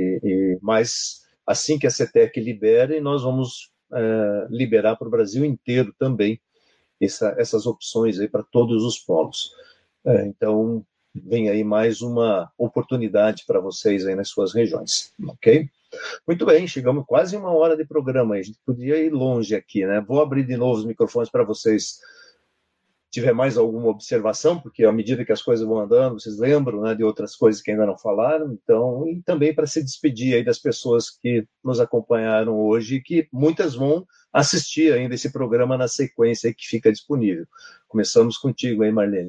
Mas assim que a CETEC libere, nós vamos liberar para o Brasil inteiro também essas opções aí para todos os polos. Então, vem aí mais uma oportunidade para vocês aí nas suas regiões, ok? Muito bem, chegamos quase 1 hora de programa, a gente podia ir longe aqui, né? Vou abrir de novo os microfones para vocês, tiver mais alguma observação, porque à medida que as coisas vão andando, vocês lembram, né, de outras coisas que ainda não falaram, então, e também para se despedir aí das pessoas que nos acompanharam hoje, que muitas vão assistir ainda esse programa na sequência aí que fica disponível. Começamos contigo aí, Marlene.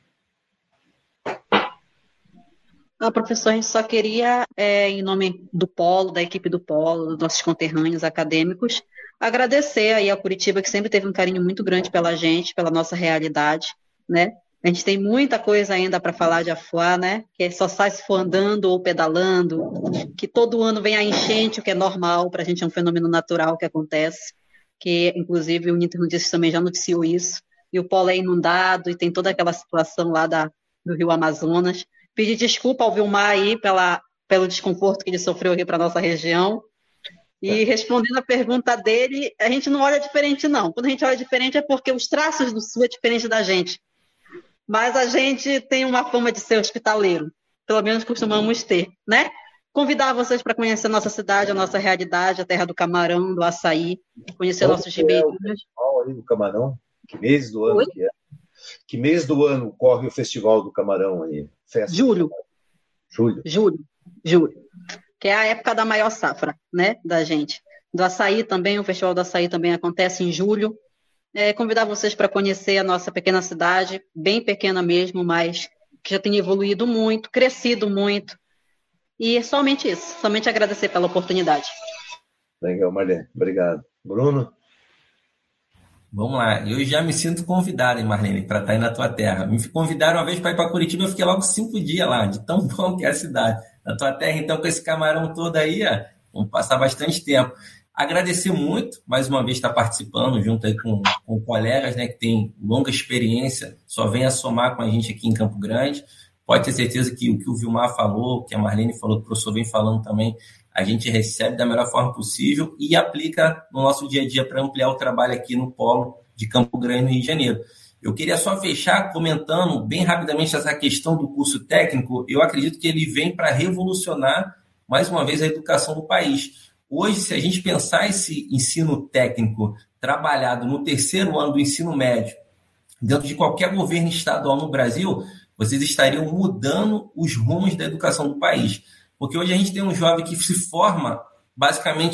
Professor, a gente só queria, em nome do Polo, da equipe do Polo, dos nossos conterrâneos acadêmicos, agradecer aí a Curitiba, que sempre teve um carinho muito grande pela gente, pela nossa realidade, né? A gente tem muita coisa ainda para falar de Afuá, né? Que só sai se for andando ou pedalando, que todo ano vem a enchente, o que é normal, para a gente é um fenômeno natural que acontece, que inclusive o Uninter Notícias também já noticiou isso, e o Polo é inundado e tem toda aquela situação lá do Rio Amazonas. Pedir desculpa ao Vilmar aí pelo desconforto que ele sofreu aqui para a nossa região. E respondendo a pergunta dele, a gente não olha diferente, não. Quando a gente olha diferente é porque os traços do Sul é diferente da gente. Mas a gente tem uma fama de ser hospitaleiro. Pelo menos costumamos ter, né? Convidar vocês para conhecer a nossa cidade, a nossa realidade, a terra do camarão, do açaí, conhecer nossos ribeirinhos. O festival aí do camarão? Que mês do ano que é? Que mês do ano corre o Festival do Camarão aí? Festa. Julho. Julho. Que é a época da maior safra, né, da gente. Do açaí também, o Festival do Açaí também acontece em julho. Convidar vocês para conhecer a nossa pequena cidade, bem pequena mesmo, mas que já tem evoluído muito, crescido muito. E somente isso, somente agradecer pela oportunidade. Legal, Marlene. Obrigado. Bruno? Vamos lá, eu já me sinto convidado, hein, Marlene, para estar aí na tua terra. Me convidaram uma vez para ir para Curitiba, eu fiquei logo 5 dias lá, de tão bom que é a cidade. Na tua terra, então, com esse camarão todo aí, vamos passar bastante tempo. Agradecer muito, mais uma vez, estar participando junto aí com colegas, né, que têm longa experiência, só vem a somar com a gente aqui em Campo Grande. Pode ter certeza que o que o Vilmar falou, o que a Marlene falou, que o professor vem falando também, a gente recebe da melhor forma possível e aplica no nosso dia a dia para ampliar o trabalho aqui no Polo de Campo Grande, no Rio de Janeiro. Eu queria só fechar comentando bem rapidamente essa questão do curso técnico. Eu acredito que ele vem para revolucionar, mais uma vez, a educação do país. Hoje, se a gente pensar esse ensino técnico trabalhado no 3º ano do ensino médio, dentro de qualquer governo estadual no Brasil, vocês estariam mudando os rumos da educação do país. Porque hoje a gente tem um jovem que se forma basicamente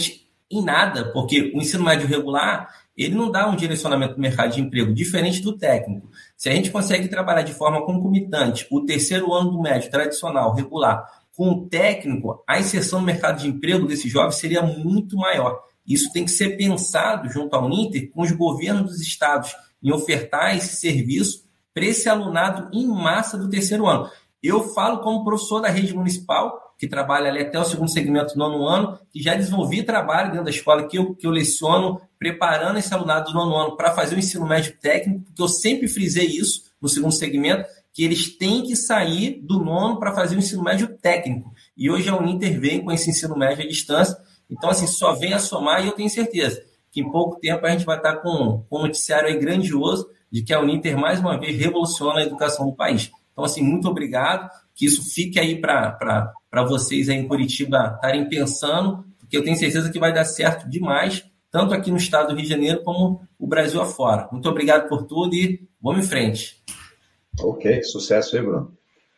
em nada, porque o ensino médio regular, ele não dá um direcionamento no mercado de emprego, diferente do técnico. Se a gente consegue trabalhar de forma concomitante o terceiro ano do médio tradicional, regular, com o técnico, a inserção no mercado de emprego desses jovens seria muito maior. Isso tem que ser pensado junto ao Uninter com os governos dos estados em ofertar esse serviço para esse alunado em massa do terceiro ano. Eu falo como professor da rede municipal, que trabalha ali até o segundo segmento do nono ano, que já desenvolvi trabalho dentro da escola que eu leciono, preparando esse alunado do nono ano para fazer o ensino médio técnico, porque eu sempre frisei isso no segundo segmento, que eles têm que sair do nono para fazer o ensino médio técnico. E hoje a Uninter vem com esse ensino médio à distância. Então, assim, só vem a somar, e eu tenho certeza que em pouco tempo a gente vai estar com um noticiário aí grandioso de que a Uninter, mais uma vez, revoluciona a educação do país. Então, assim, muito obrigado, que isso fique aí para vocês aí em Curitiba estarem pensando, porque eu tenho certeza que vai dar certo demais, tanto aqui no estado do Rio de Janeiro como o Brasil afora. Muito obrigado por tudo e vamos em frente. Ok, sucesso aí, Bruno.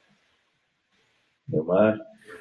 Neymar.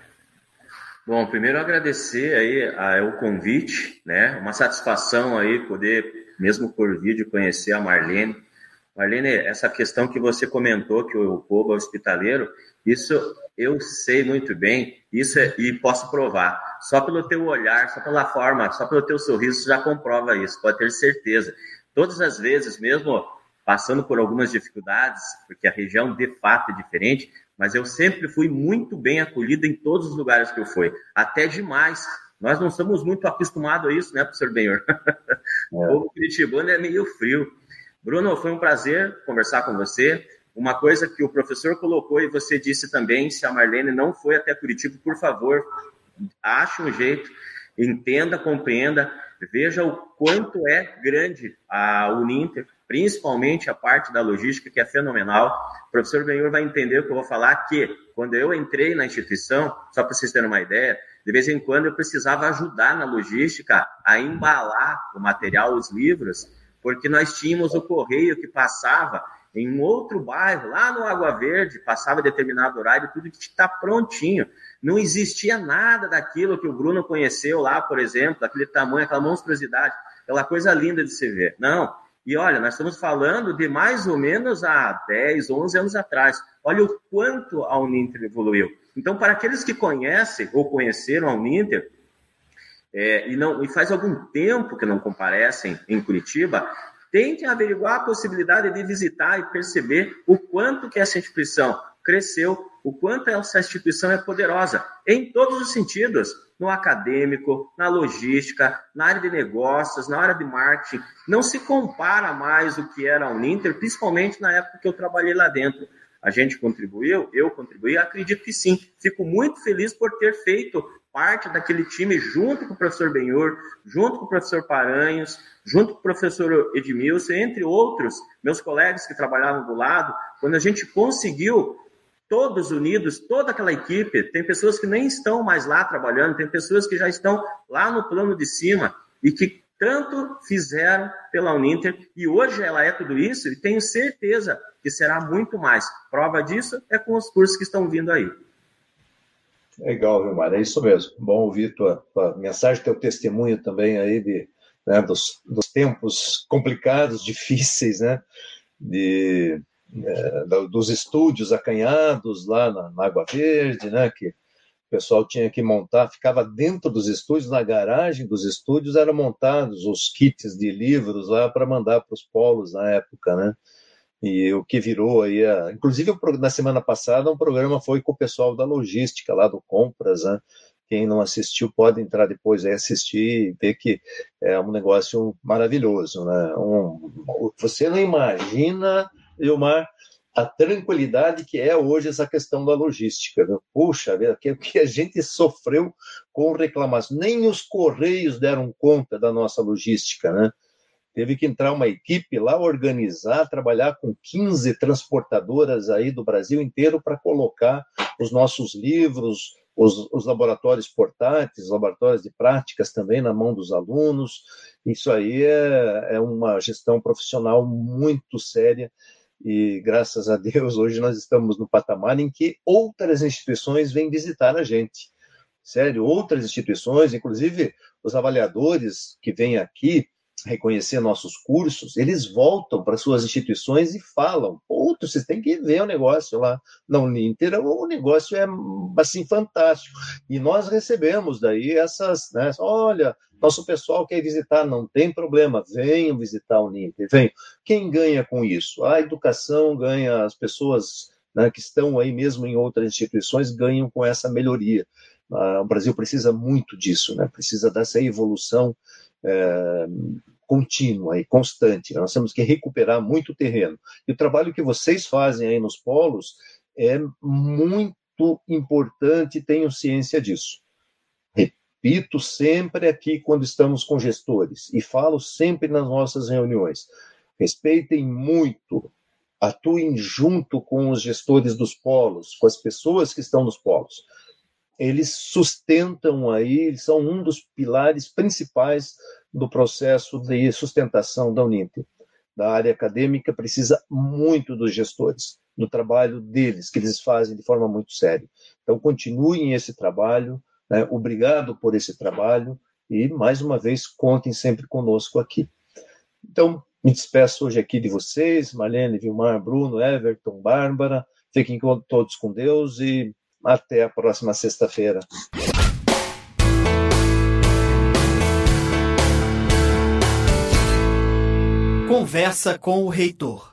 Bom, primeiro agradecer aí o convite, né? Uma satisfação aí poder, mesmo por vídeo, conhecer a Marlene. Marlene, essa questão que você comentou, que o povo é hospitaleiro, isso eu sei muito bem, e posso provar. Só pelo teu olhar, só pela forma, só pelo teu sorriso, você já comprova isso, pode ter certeza. Todas as vezes, mesmo passando por algumas dificuldades, porque a região de fato é diferente, mas eu sempre fui muito bem acolhido em todos os lugares que eu fui, até demais. Nós não somos muito acostumados a isso, né, professor Benhor? O povo curitibano é meio frio. Bruno, foi um prazer conversar com você. Uma coisa que o professor colocou e você disse também, se a Marlene não foi até Curitiba, por favor, ache um jeito, entenda, compreenda, veja o quanto é grande a Uninter, principalmente a parte da logística, que é fenomenal. O professor Benhor vai entender o que eu vou falar, que quando eu entrei na instituição, só para vocês terem uma ideia, de vez em quando eu precisava ajudar na logística a embalar o material, os livros, porque nós tínhamos o correio que passava em um outro bairro, lá no Água Verde, passava determinado horário, tudo que está prontinho. Não existia nada daquilo que o Bruno conheceu lá, por exemplo, aquele tamanho, aquela monstruosidade, aquela coisa linda de se ver. Não. E olha, nós estamos falando de mais ou menos há 10, 11 anos atrás. Olha o quanto a Uninter evoluiu. Então, para aqueles que conhecem ou conheceram a Uninter, e faz algum tempo que não comparecem em Curitiba, tentem averiguar a possibilidade de visitar e perceber o quanto que essa instituição cresceu, o quanto essa instituição é poderosa, em todos os sentidos, no acadêmico, na logística, na área de negócios, na área de marketing. Não se compara mais o que era a Uninter, principalmente na época que eu trabalhei lá dentro. A gente contribuiu, eu contribuí, acredito que sim. Fico muito feliz por ter feito parte daquele time junto com o professor Benhor, junto com o professor Paranhos, junto com o professor Edmilson, entre outros, meus colegas que trabalhavam do lado, quando a gente conseguiu, todos unidos, toda aquela equipe, tem pessoas que nem estão mais lá trabalhando, tem pessoas que já estão lá no plano de cima e que tanto fizeram pela Uninter, e hoje ela é tudo isso, e tenho certeza que será muito mais. Prova disso é com os cursos que estão vindo aí. Legal, Vilmar, é isso mesmo. Bom ouvir tua mensagem, teu testemunho também aí dos tempos complicados, difíceis, né? Dos estúdios acanhados lá na Água Verde, né? Que o pessoal tinha que montar, ficava dentro dos estúdios, na garagem dos estúdios eram montados os kits de livros lá para mandar para os polos na época, né? E o que virou aí, inclusive na semana passada, um programa foi com o pessoal da logística lá do Compras, né? Quem não assistiu pode entrar depois aí assistir e ver que é um negócio maravilhoso, né? Você não imagina, Vilmar, a tranquilidade que é hoje essa questão da logística. Né? Puxa, o que a gente sofreu com reclamação. Nem os Correios deram conta da nossa logística, né? Teve que entrar uma equipe lá, organizar, trabalhar com 15 transportadoras aí do Brasil inteiro para colocar os nossos livros, os laboratórios portáteis, os laboratórios de práticas também na mão dos alunos. Isso aí é uma gestão profissional muito séria e, graças a Deus, hoje nós estamos no patamar em que outras instituições vêm visitar a gente. sério, outras instituições, inclusive os avaliadores que vêm aqui reconhecer nossos cursos, eles voltam para suas instituições e falam, vocês têm que ver o negócio lá na Uninter, o negócio é assim fantástico. E nós recebemos daí essas, né, olha, nosso pessoal quer visitar, não tem problema, venham visitar a Uninter, venham. Quem ganha com isso? A educação ganha, as pessoas, né, que estão aí mesmo em outras instituições ganham com essa melhoria. O Brasil precisa muito disso, né? Precisa dessa evolução contínua e constante. Nós temos que recuperar muito terreno. E o trabalho que vocês fazem aí nos polos é muito importante, tenham ciência disso. Repito sempre aqui quando estamos com gestores e falo sempre nas nossas reuniões. Respeitem muito, atuem junto com os gestores dos polos, com as pessoas que estão nos polos. Eles sustentam aí, eles são um dos pilares principais do processo de sustentação da Uninter. Da área acadêmica precisa muito dos gestores, do trabalho deles, que eles fazem de forma muito séria. Então, continuem esse trabalho, né? Obrigado por esse trabalho e, mais uma vez, contem sempre conosco aqui. Então, me despeço hoje aqui de vocês, Marlene, Vilmar, Bruno, Everton, Bárbara. Fiquem todos com Deus e até a próxima sexta-feira. Conversa com o reitor.